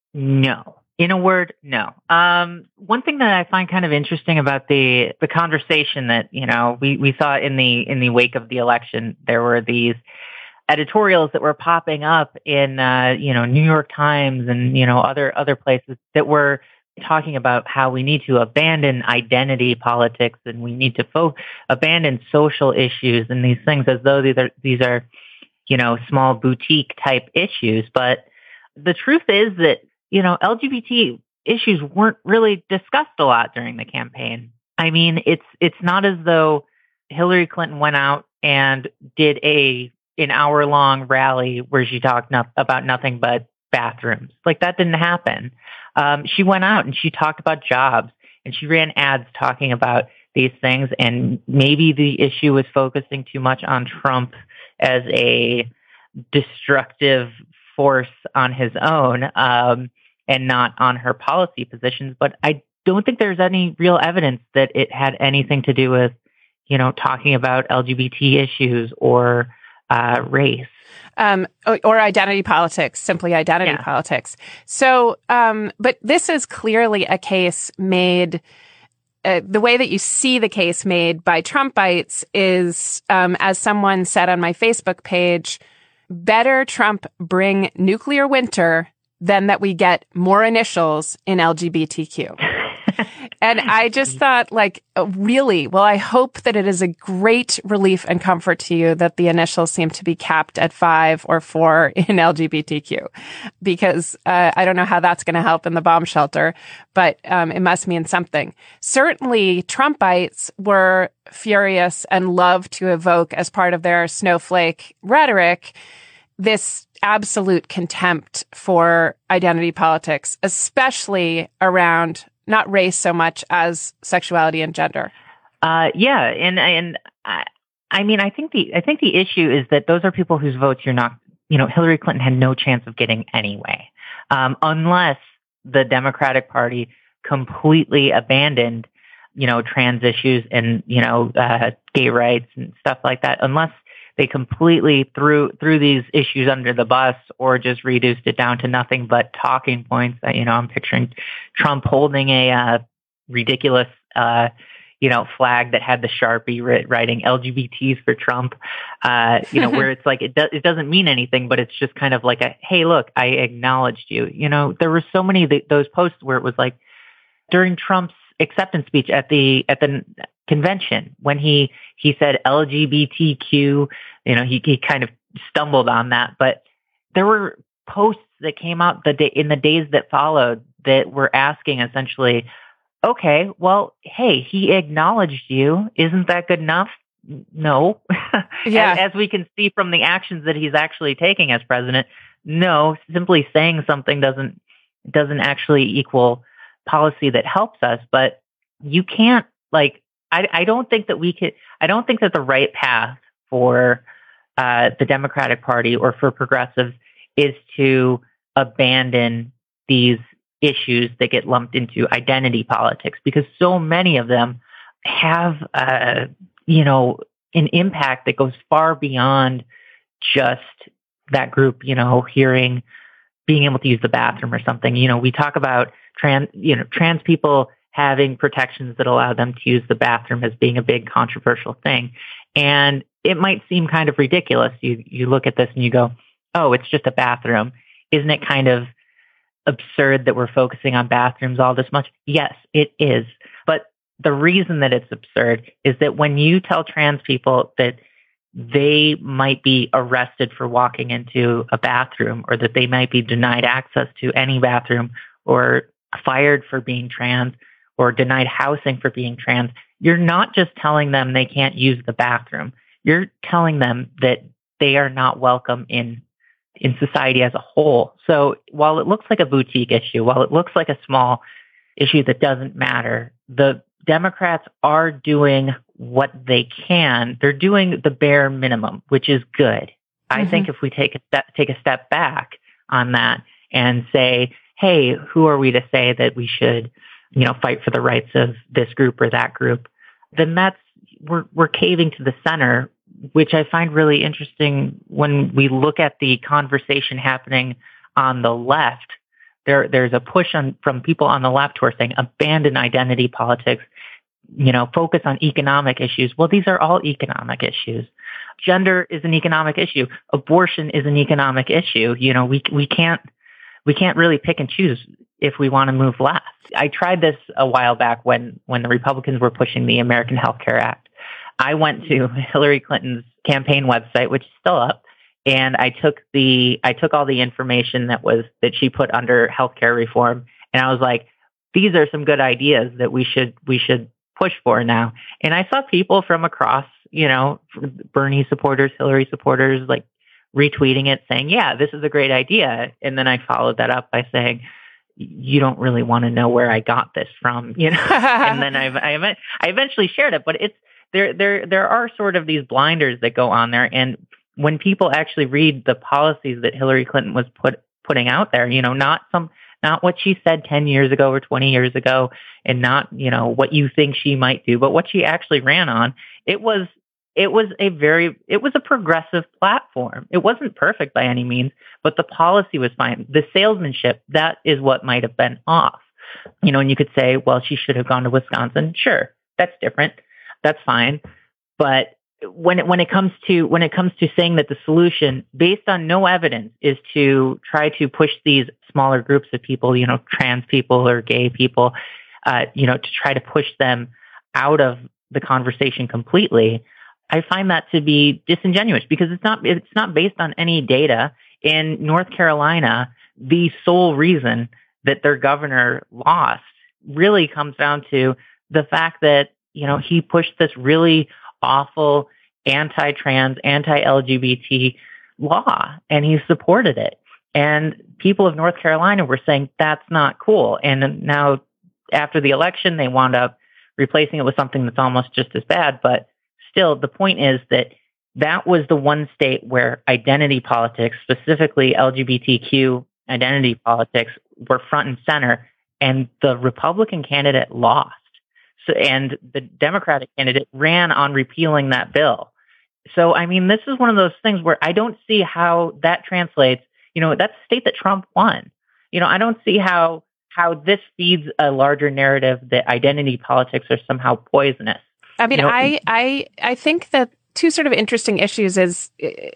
S9: No. In a word, no. Um, one thing that I find kind of interesting about the the conversation that, you know, we, we saw in the in the wake of the election, there were these editorials that were popping up in uh, you know, New York Times and, you know, other other places that were talking about how we need to abandon identity politics and we need to fo- abandon social issues and these things as though these are, these are, you know, small boutique type issues. But the truth is that, you know, L G B T issues weren't really discussed a lot during the campaign. I mean, it's, it's not as though Hillary Clinton went out and did a, an hour long rally where she talked no- about nothing but bathrooms. Like, that didn't happen. Um, she went out and she talked about jobs and she ran ads talking about these things. And maybe the issue was focusing too much on Trump as a destructive force on his own, um, and not on her policy positions. But I don't think there's any real evidence that it had anything to do with, you know, talking about L G B T issues or uh, race.
S8: Um, or identity politics, simply identity yeah. politics. So, um, but this is clearly a case made, uh, the way that you see the case made by Trumpites is, um, as someone said on my Facebook page, better Trump bring nuclear winter than that we get more initials in L G B T Q. And I just thought, like, really, well, I hope that it is a great relief and comfort to you that the initials seem to be capped at five or four in L G B T Q, because uh, I don't know how that's going to help in the bomb shelter, but um, it must mean something. Certainly, Trumpites were furious and loved to evoke as part of their snowflake rhetoric this absolute contempt for identity politics, especially around not race so much as sexuality and gender.
S9: Uh, yeah, and and I, I mean, I think the I think the issue is that those are people whose votes you're not. You know, Hillary Clinton had no chance of getting anyway, um, unless the Democratic Party completely abandoned, you know, trans issues and you know, uh, gay rights and stuff like that. Unless they completely threw threw these issues under the bus or just reduced it down to nothing but talking points. You know, I'm picturing Trump holding a uh, ridiculous, uh, you know, flag that had the Sharpie writing L G B Ts for Trump, uh, you know, where it's like it, do- it doesn't mean anything, but it's just kind of like a, hey, look, I acknowledged you. You know, there were so many of the, those posts where it was like during Trump's acceptance speech at the at the convention when he he said L G B T Q, you know, he he kind of stumbled on that, but there were posts that came out the day in the days that followed that were asking essentially, okay, well, hey, he acknowledged you. Isn't that good enough? No.
S8: Yeah.
S9: as, as we can see from the actions that he's actually taking as president, no, simply saying something doesn't doesn't actually equal policy that helps us. But you can't, like, I, I don't think that we could, I don't think that the right path for uh, the Democratic Party or for progressives is to abandon these issues that get lumped into identity politics, because so many of them have, uh, you know, an impact that goes far beyond just that group, you know, hearing, being able to use the bathroom or something. You know, we talk about trans, you know, trans people having protections that allow them to use the bathroom as being a big controversial thing. And it might seem kind of ridiculous. You, you look at this and you go, oh, it's just a bathroom. Isn't it kind of absurd that we're focusing on bathrooms all this much? Yes, it is. But the reason that it's absurd is that when you tell trans people that they might be arrested for walking into a bathroom, or that they might be denied access to any bathroom, or fired for being trans, or denied housing for being trans, you're not just telling them they can't use the bathroom. You're telling them that they are not welcome in in society as a whole. So while it looks like a boutique issue, while it looks like a small issue that doesn't matter, the Democrats are doing what they can. They're doing the bare minimum, which is good. Mm-hmm. I think if we take a step, take a step back on that and say, hey, who are we to say that we should, you know, fight for the rights of this group or that group, then that's, we're, we're caving to the center, which I find really interesting when we look at the conversation happening on the left. There, there's a push on, from people on the left who are saying, abandon identity politics, you know, focus on economic issues. Well, these are all economic issues. Gender is an economic issue. Abortion is an economic issue. You know, we, we can't, we can't really pick and choose if we want to move left. I tried this a while back when, when the Republicans were pushing the American Health Care Act. I went to Hillary Clinton's campaign website, which is still up, and I took the I took all the information that was that she put under healthcare reform, and I was like, these are some good ideas that we should we should push for now. And I saw people from across, you know, Bernie supporters, Hillary supporters, like retweeting it, saying, yeah, this is a great idea. And then I followed that up by saying, you don't really want to know where I got this from, you know. And then I I, I eventually shared it, but it's There, there, there are sort of these blinders that go on there, and when people actually read the policies that Hillary Clinton was put putting out there, you know, not some, not what she said ten years ago or twenty years ago, and not, you know, what you think she might do, but what she actually ran on. It was, it was a very, it was a progressive platform. It wasn't perfect by any means, but the policy was fine. The salesmanship, that is what might have been off, you know. And you could say, well, she should have gone to Wisconsin. Sure, that's different. That's fine. But when it, when it comes to, when it comes to saying that the solution based on no evidence is to try to push these smaller groups of people, you know, trans people or gay people, uh, you know, to try to push them out of the conversation completely, I find that to be disingenuous, because it's not, it's not based on any data. In North Carolina, the sole reason that their governor lost really comes down to the fact that, you know, he pushed this really awful anti-trans, anti-L G B T law, and he supported it. And people of North Carolina were saying, that's not cool. And now after the election, they wound up replacing it with something that's almost just as bad. But still, the point is that that was the one state where identity politics, specifically L G B T Q identity politics, were front and center, and the Republican candidate lost. So, and the Democratic candidate ran on repealing that bill. So, I mean, this is one of those things where I don't see how that translates. You know, that's a state that Trump won. You know, I don't see how how this feeds a larger narrative that identity politics are somehow poisonous.
S8: I mean,
S9: you know,
S8: I I I think that two sort of interesting issues is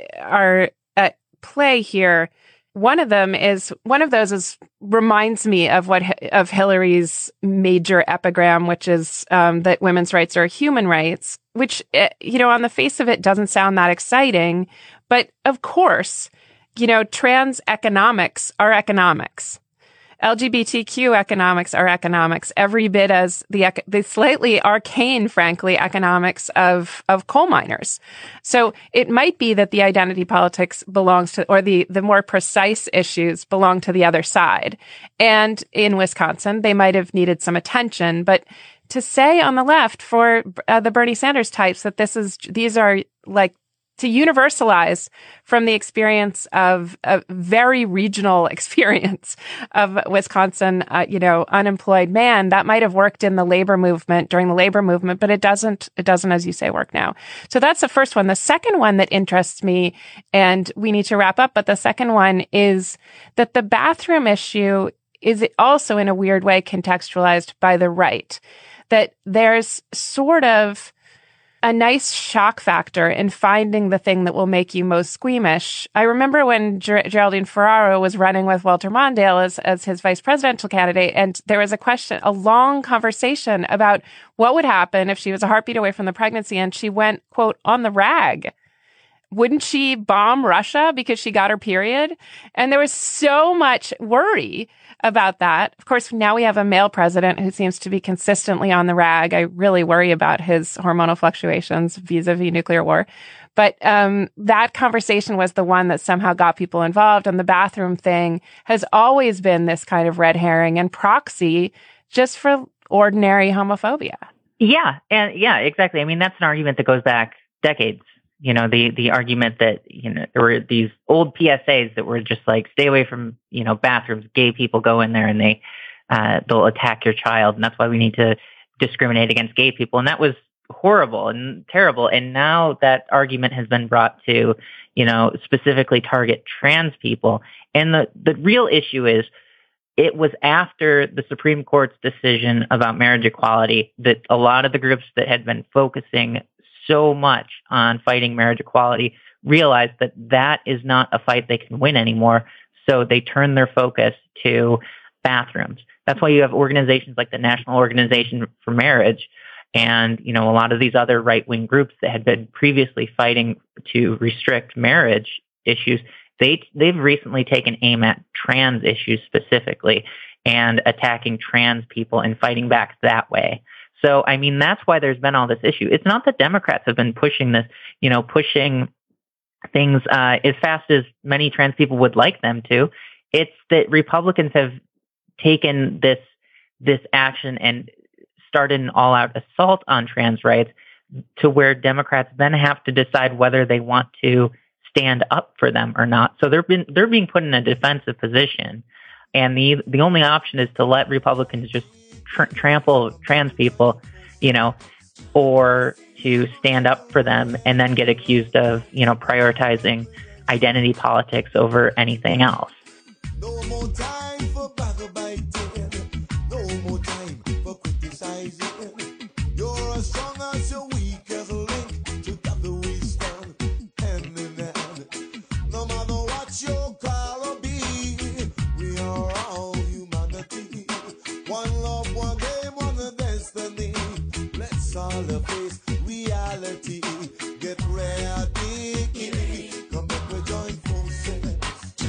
S8: are at play here. One of them is one of those is reminds me of what of Hillary's major epigram, which is um, that women's rights are human rights, which, you know, on the face of it doesn't sound that exciting. But of course, you know, trans economics are economics. L G B T Q economics are economics, every bit as the the slightly arcane, frankly, economics of of coal miners. So it might be that the identity politics belongs to, or the the more precise issues belong to the other side. And in Wisconsin, they might have needed some attention. But to say on the left for uh, the Bernie Sanders types that this is these are like to universalize from the experience of a very regional experience of Wisconsin, uh, you know, unemployed man, that might have worked in the labor movement during the labor movement, but it doesn't, it doesn't, as you say, work now. So that's the first one. The second one that interests me, and we need to wrap up, but the second one is that the bathroom issue is also in a weird way contextualized by the right, that there's sort of a nice shock factor in finding the thing that will make you most squeamish. I remember when Ger- Geraldine Ferraro was running with Walter Mondale as, as his vice presidential candidate, and there was a question, a long conversation about what would happen if she was a heartbeat away from the pregnancy and she went, quote, on the rag. Wouldn't she bomb Russia because she got her period? And there was so much worry about that. Of course, now we have a male president who seems to be consistently on the rag. I really worry about his hormonal fluctuations vis-a-vis nuclear war. But um, that conversation was the one that somehow got people involved. And the bathroom thing has always been this kind of red herring and proxy just for ordinary homophobia.
S9: Yeah. And yeah, exactly. I mean, that's an argument that goes back decades. You know, the, the argument that, you know, there were these old P S As that were just like, stay away from, you know, bathrooms. Gay people go in there and they, uh, they'll attack your child. And that's why we need to discriminate against gay people. And that was horrible and terrible. And now that argument has been brought to, you know, specifically target trans people. And the, the real issue is it was after the Supreme Court's decision about marriage equality that a lot of the groups that had been focusing so much on fighting marriage equality realized that that is not a fight they can win anymore. So they turn their focus to bathrooms. That's why you have organizations like the National Organization for Marriage and, you know, a lot of these other right-wing groups that had been previously fighting to restrict marriage issues. They, they've recently taken aim at trans issues specifically and attacking trans people and fighting back that way. So, I mean, that's why there's been all this issue. It's not that Democrats have been pushing this, you know, pushing things uh, as fast as many trans people would like them to. It's that Republicans have taken this this action and started an all-out assault on trans rights to where Democrats then have to decide whether they want to stand up for them or not. So they're been they're being put in a defensive position, and the the only option is to let Republicans just Tr- trample trans people, you know, or to stand up for them and then get accused of, you know, prioritizing identity politics over anything else.
S10: No more time for backbiting. No more time for criticizing. You're as strong as you're weak as a link. Together we stand hand in hand. No matter what your color be, we are all humanity. One love, one game, one destiny. Let's all face reality. Get ready. Come back, we join forces.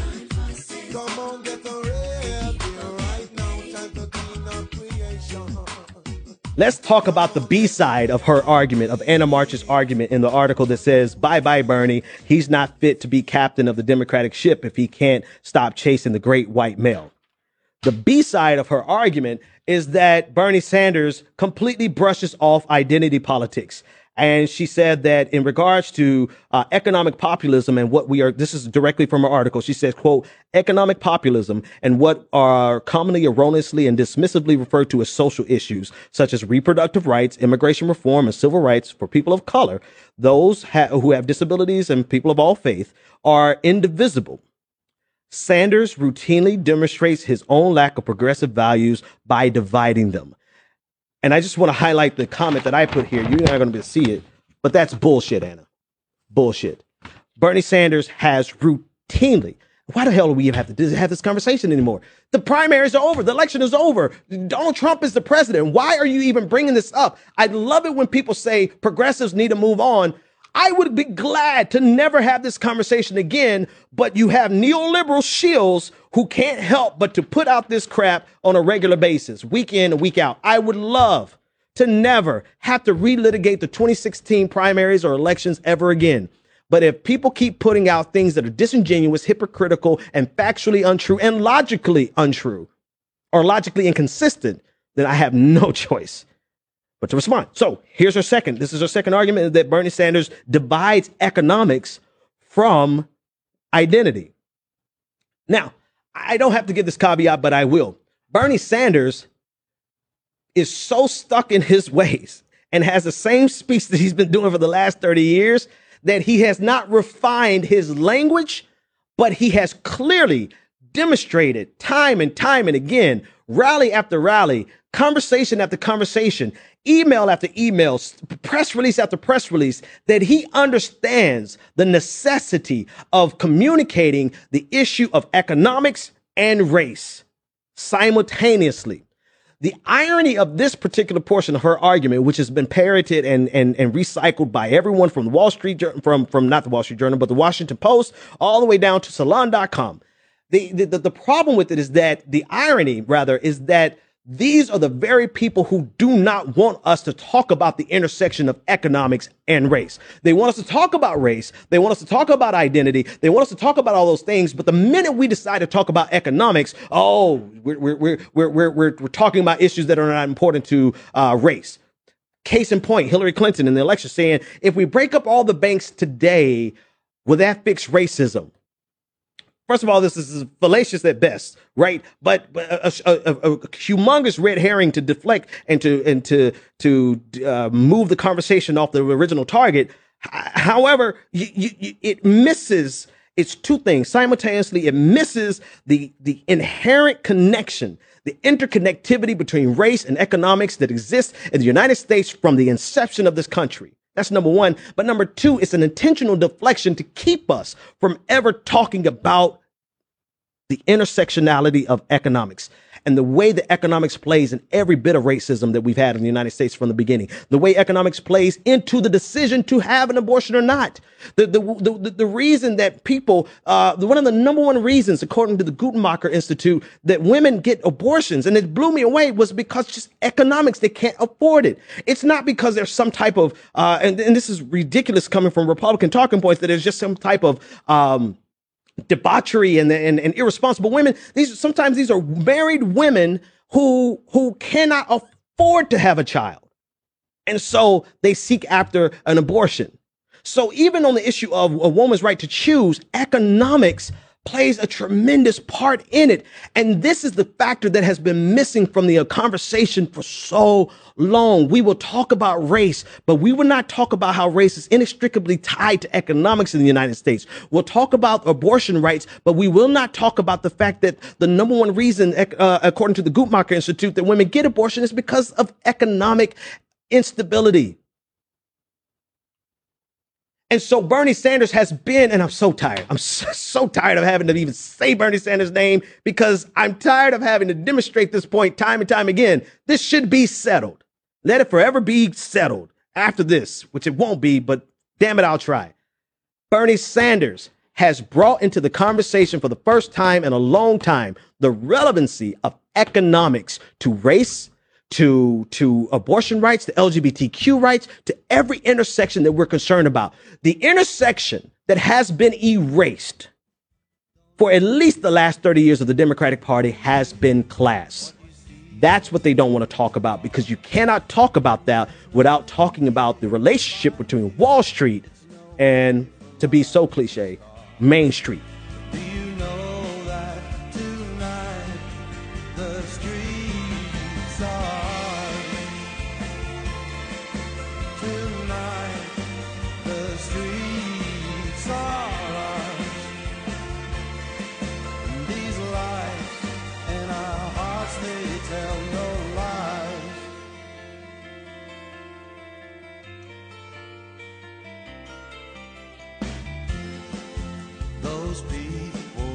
S10: Come on, get ready right now. Time to clean up creation.
S11: Let's talk about the B side of her argument, of Anna March's argument in the article that says, bye bye, Bernie. He's not fit to be captain of the Democratic ship if he can't stop chasing the great white male. The B side of her argument is that Bernie Sanders completely brushes off identity politics. And she said that in regards to uh, economic populism and what we are, this is directly from her article. She says, quote, economic populism and what are commonly erroneously and dismissively referred to as social issues, such as reproductive rights, immigration reform, and civil rights for people of color, those ha- who have disabilities and people of all faith, are indivisible. Sanders routinely demonstrates his own lack of progressive values by dividing them. And I just want to highlight the comment that I put here. You're not going to be able to see it, but that's bullshit, Anna. Bullshit. Bernie Sanders has routinely. Why the hell do we even have to have this conversation anymore? The primaries are over. The election is over. Donald Trump is the president. Why are you even bringing this up? I love it when people say progressives need to move on. I would be glad to never have this conversation again, but you have neoliberal shills who can't help but to put out this crap on a regular basis, week in and week out. I would love to never have to relitigate the twenty sixteen primaries or elections ever again. But if people keep putting out things that are disingenuous, hypocritical, and factually untrue, and logically untrue, or logically inconsistent, then I have no choice but to respond. So here's her second. This is her second argument, that Bernie Sanders divides economics from identity. Now, I don't have to give this caveat, but I will. Bernie Sanders is so stuck in his ways and has the same speech that he's been doing for the last thirty years that he has not refined his language, but he has clearly demonstrated time and time and again, rally after rally, conversation after conversation, email after email, press release after press release, that he understands the necessity of communicating the issue of economics and race simultaneously. The irony of this particular portion of her argument, which has been parroted and, and, and recycled by everyone from the Wall Street, from, from not the Wall Street Journal, but the Washington Post, all the way down to Salon dot com. The, the, the problem with it is that the irony, rather, is that these are the very people who do not want us to talk about the intersection of economics and race. They want us to talk about race. They want us to talk about identity. They want us to talk about all those things. But the minute we decide to talk about economics, oh, we're, we're, we're, we're, we're, we're, we're talking about issues that are not important to uh, race. Case in point, Hillary Clinton in the election saying, if we break up all the banks today, will that fix racism? First of all, this is fallacious at best, right? But a, a, a, a humongous red herring to deflect and to and to to uh, move the conversation off the original target. However, you, you, it misses. It's two things simultaneously. It misses the the inherent connection, the interconnectivity between race and economics that exists in the United States from the inception of this country. That's number one. But number two, it's an intentional deflection to keep us from ever talking about the intersectionality of economics and the way that economics plays in every bit of racism that we've had in the United States from the beginning, the way economics plays into the decision to have an abortion or not. The, the, the, the reason that people, uh, the, one of the number one reasons, according to the Guttmacher Institute, that women get abortions, and it blew me away, was because just economics, they can't afford it. It's not because there's some type of, uh, and, and this is ridiculous coming from Republican talking points, that there's just some type of, um, debauchery and, and and irresponsible women. These sometimes these are married women who who cannot afford to have a child, and so they seek after an abortion. So even on the issue of a woman's right to choose, economics plays a tremendous part in it. And this is the factor that has been missing from the conversation for so long. We will talk about race, but we will not talk about how race is inextricably tied to economics in the United States. We'll talk about abortion rights, but we will not talk about the fact that the number one reason, uh, according to the Guttmacher Institute, that women get abortion is because of economic instability. And so Bernie Sanders has been, and I'm so tired. I'm so, so tired of having to even say Bernie Sanders' name, because I'm tired of having to demonstrate this point time and time again. This should be settled. Let it forever be settled after this, which it won't be, but damn it, I'll try. Bernie Sanders has brought into the conversation for the first time in a long time the relevancy of economics to race, to to abortion rights, to L G B T Q rights, to every intersection that we're concerned about. The intersection that has been erased for at least the last thirty years of the Democratic Party has been class. That's what they don't want to talk about, because you cannot talk about that without talking about the relationship between Wall Street and, to be so cliche, Main Street.
S10: Do you know that tonight the streets are tonight the streets are ours. And these lights in our hearts, they tell no lies. Those people,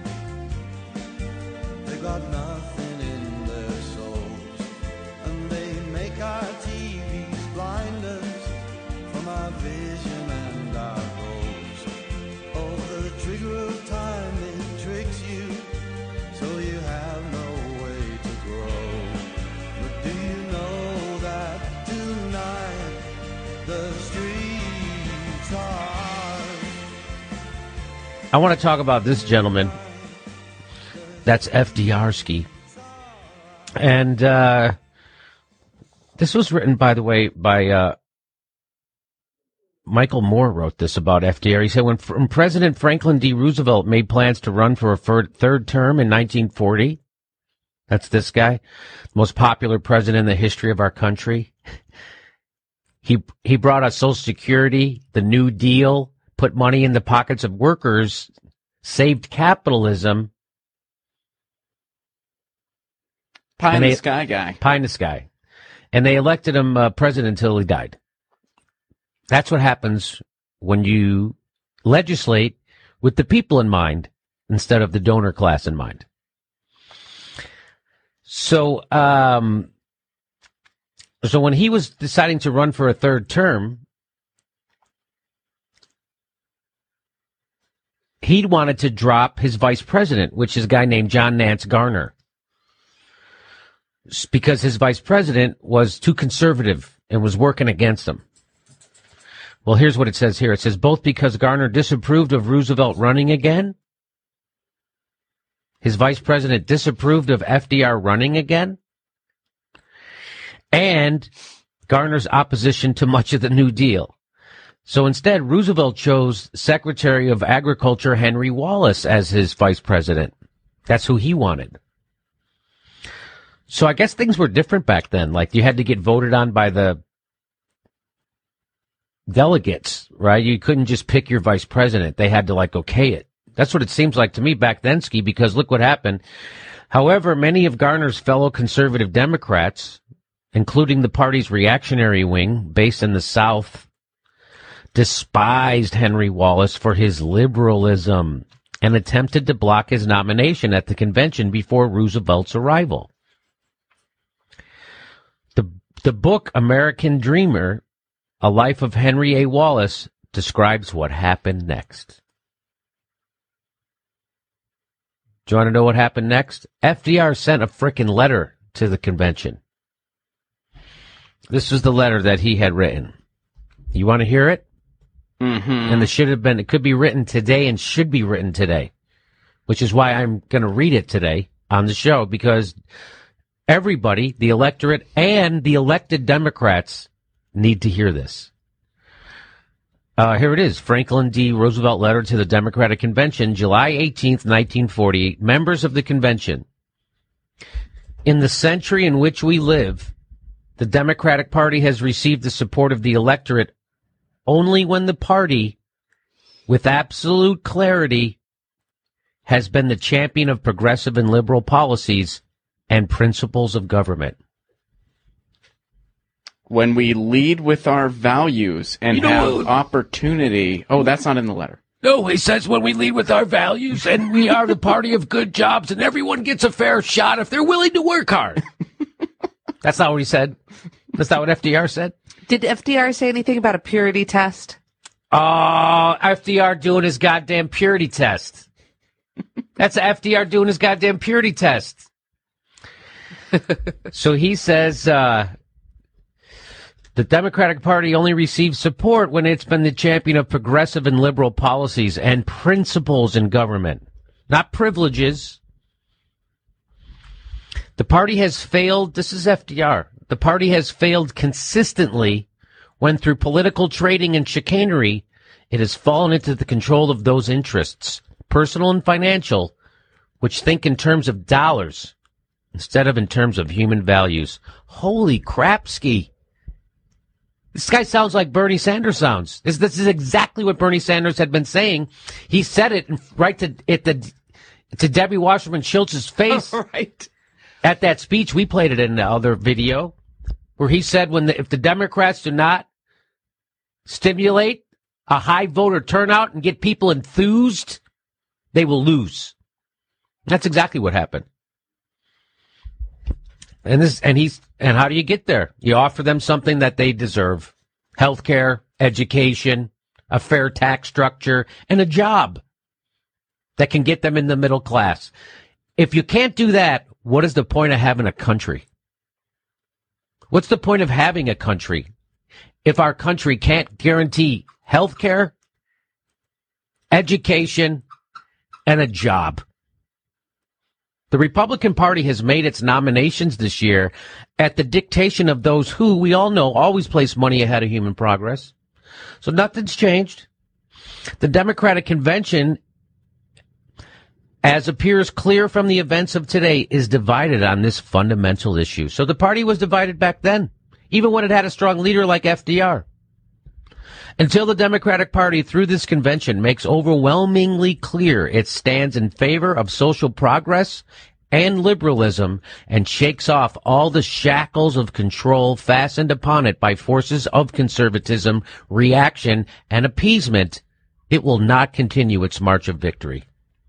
S10: they got nothing in their souls, and they make our T Vs blind us from our vision and our goals. Oh, the trigger of time, it tricks you, so you have no way to grow. But do you know that tonight the streets are
S1: I want to talk about this gentleman. That's FDRski. And uh, this was written, by the way, by uh, Michael Moore wrote this about F D R. He said, when, when President Franklin D. Roosevelt made plans to run for a third, third term in nineteen forty, that's this guy, most popular president in the history of our country. He he brought us Social Security, the New Deal, put money in the pockets of workers, saved capitalism.
S12: Pie in
S1: they,
S12: the sky guy.
S1: Pie in the sky. And they elected him uh, president until he died. That's what happens when you legislate with the people in mind instead of the donor class in mind. So, um, so when he was deciding to run for a third term, he wanted to drop his vice president, which is a guy named John Nance Garner, because his vice president was too conservative and was working against him. Well, here's what it says here. It says, both because Garner disapproved of Roosevelt running again, his vice president disapproved of F D R running again, and Garner's opposition to much of the New Deal. So instead, Roosevelt chose Secretary of Agriculture Henry Wallace as his vice president. That's who he wanted. So I guess things were different back then. Like, you had to get voted on by the delegates, right? You couldn't just pick your vice president. They had to, like, okay it. That's what it seems like to me back then, Ski, because look what happened. However, many of Garner's fellow conservative Democrats, including the party's reactionary wing based in the South, despised Henry Wallace for his liberalism and attempted to block his nomination at the convention before Roosevelt's arrival. The, the book American Dreamer, A Life of Henry A. Wallace, describes what happened next. Do you want to know what happened next? F D R sent a frickin' letter to the convention. This was the letter that he had written. You want to hear it?
S12: Mm-hmm.
S1: And it should have been, it could be written today and should be written today, which is why I'm going to read it today on the show, because everybody, the electorate and the elected Democrats, need to hear this. Uh, here it is. Franklin D. Roosevelt letter to the Democratic Convention, July eighteenth, nineteen forty. Members of the convention. In the century in which we live, the Democratic Party has received the support of the electorate only when the party, with absolute clarity, has been the champion of progressive and liberal policies and principles of government.
S12: When we lead with our values and
S1: You know
S12: have
S1: what?
S12: opportunity. Oh, that's not in the letter.
S1: No, he says when we lead with our values and we are the party of good jobs and everyone gets a fair shot if they're willing to work hard. That's not what he said. That's not what F D R said.
S13: Did F D R say anything about a purity test?
S1: Oh, F D R doing his goddamn purity test. That's F D R doing his goddamn purity test. So he says uh, the Democratic Party only receives support when it's been the champion of progressive and liberal policies and principles in government, not privileges. The party has failed, this is F D R, the party has failed consistently when through political trading and chicanery, it has fallen into the control of those interests, personal and financial, which think in terms of dollars instead of in terms of human values. Holy crapski. This guy sounds like Bernie Sanders sounds. This, this is exactly what Bernie Sanders had been saying. He said it right to, it, the, to Debbie Wasserman Schultz's face.
S12: Right.
S1: At that speech. We played it in the other video where he said when the, if the Democrats do not stimulate a high voter turnout and get people enthused, they will lose. That's exactly what happened. And this, and he's, and how do you get there? You offer them something that they deserve. Healthcare, education, a fair tax structure, and a job that can get them in the middle class. If you can't do that, what is the point of having a country? What's the point of having a country if our country can't guarantee health care, education, and a job? The Republican Party has made its nominations this year at the dictation of those who, we all know, always place money ahead of human progress. So nothing's changed. The Democratic Convention, as appears clear from the events of today, is divided on this fundamental issue. So the party was divided back then, even when it had a strong leader like F D R. Until the Democratic Party, through this convention, makes overwhelmingly clear it stands in favor of social progress and liberalism and shakes off all the shackles of control fastened upon it by forces of conservatism, reaction, and appeasement, it will not continue its march of victory.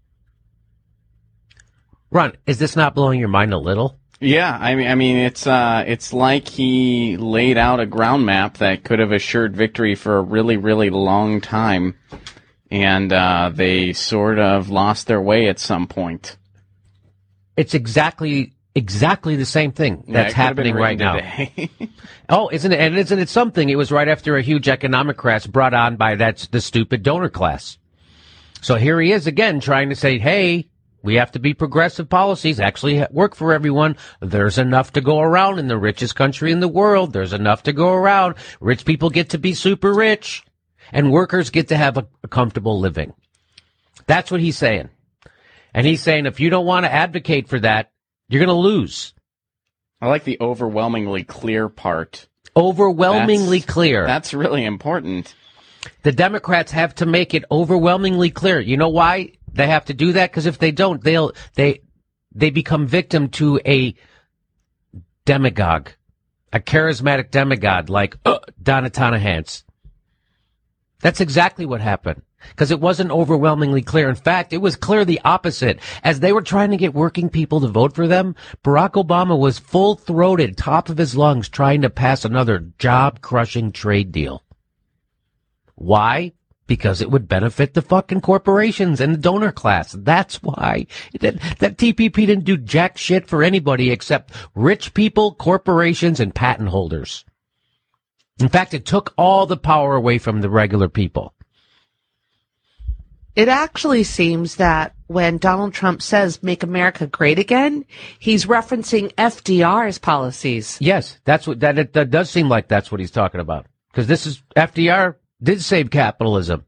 S1: Ron, is this not blowing your mind a little?
S12: Yeah, I mean, I mean, it's uh, it's like he laid out a ground map that could have assured victory for a really, really long time, and uh, they sort of lost their way at some point.
S1: It's exactly, exactly the same thing
S12: Yeah,
S1: that's
S12: it could have been
S1: happening right now.
S12: written today.
S1: Oh, isn't it? And isn't it something? It was right after a huge economic crash brought on by that the stupid donor class. So here he is again trying to say, hey, we have to be progressive policies, actually work for everyone. There's enough to go around in the richest country in the world. There's enough to go around. Rich people get to be super rich, and workers get to have a, a comfortable living. That's what he's saying. And he's saying if you don't want to advocate for that, you're going to lose.
S12: I like the overwhelmingly clear part.
S1: Overwhelmingly
S12: That's-
S1: clear.
S12: That's really important.
S1: The Democrats have to make it overwhelmingly clear. You know why they have to do that? Because if they don't, they'll they they become victim to a demagogue, a charismatic demagogue like uh, Donna Tanahans. That's exactly what happened. Because it wasn't overwhelmingly clear. In fact, it was clear the opposite. As they were trying to get working people to vote for them, Barack Obama was full-throated, top of his lungs, trying to pass another job-crushing trade deal. Why? Because it would benefit the fucking corporations and the donor class. That's why. That, that T P P didn't do jack shit for anybody except rich people, corporations, and patent holders. In fact, it took all the power away from the regular people.
S13: It actually seems that when Donald Trump says "Make America Great Again," he's referencing F D R's policies.
S1: Yes, that's what that, it, that does seem like that's what he's talking about. Because this is F D R did save capitalism.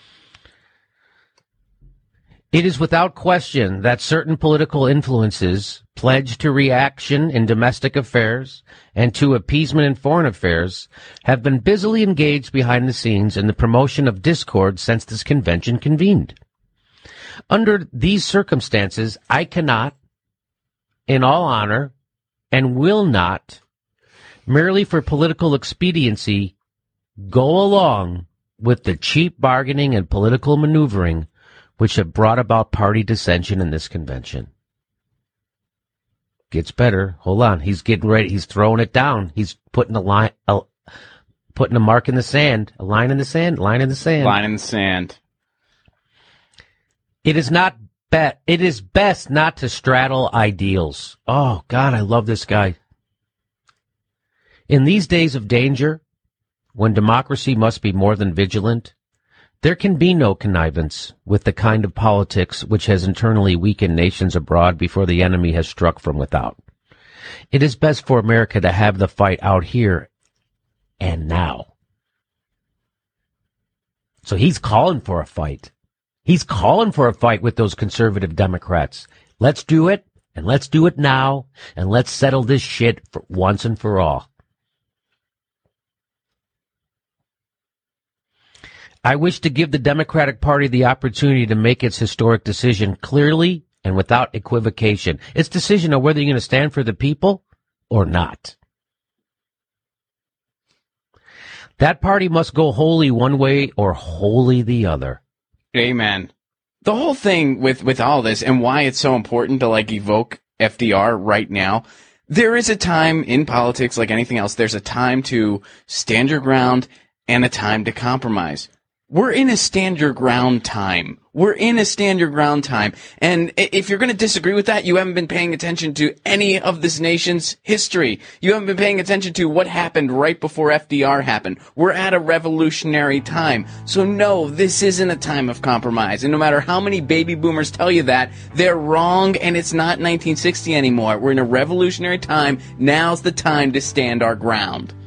S1: It is without question that certain political influences pledged to reaction in domestic affairs and to appeasement in foreign affairs have been busily engaged behind the scenes in the promotion of discord since this convention convened. Under these circumstances, I cannot, in all honor, and will not, merely for political expediency, go along with the cheap bargaining and political maneuvering which have brought about party dissension in this convention. Gets better. Hold on. He's getting ready. He's throwing it down. He's putting a line, a, putting a mark in the sand, a line in the sand, line in the sand.
S12: Line in the sand.
S1: It is not be- it is best not to straddle ideals. Oh, God, I love this guy. In these days of danger, when democracy must be more than vigilant, there can be no connivance with the kind of politics which has internally weakened nations abroad before the enemy has struck from without. It is best for America to have the fight out here and now. So he's calling for a fight. He's calling for a fight with those conservative Democrats. Let's do it, and let's do it now, and let's settle this shit for once and for all. I wish to give the Democratic Party the opportunity to make its historic decision clearly and without equivocation. Its decision on whether you're going to stand for the people or not. That party must go wholly one way or wholly the other.
S12: Amen. The whole thing with, with all this and why it's so important to like evoke F D R right now, there is a time in politics like anything else, there's a time to stand your ground and a time to compromise. We're in a stand your ground time. We're in a stand your ground time. And if you're going to disagree with that, you haven't been paying attention to any of this nation's history. You haven't been paying attention to what happened right before F D R happened. We're at a revolutionary time. So no, this isn't a time of compromise. And no matter how many baby boomers tell you that, they're wrong and it's not nineteen sixty anymore. We're in a revolutionary time. Now's the time to stand our ground.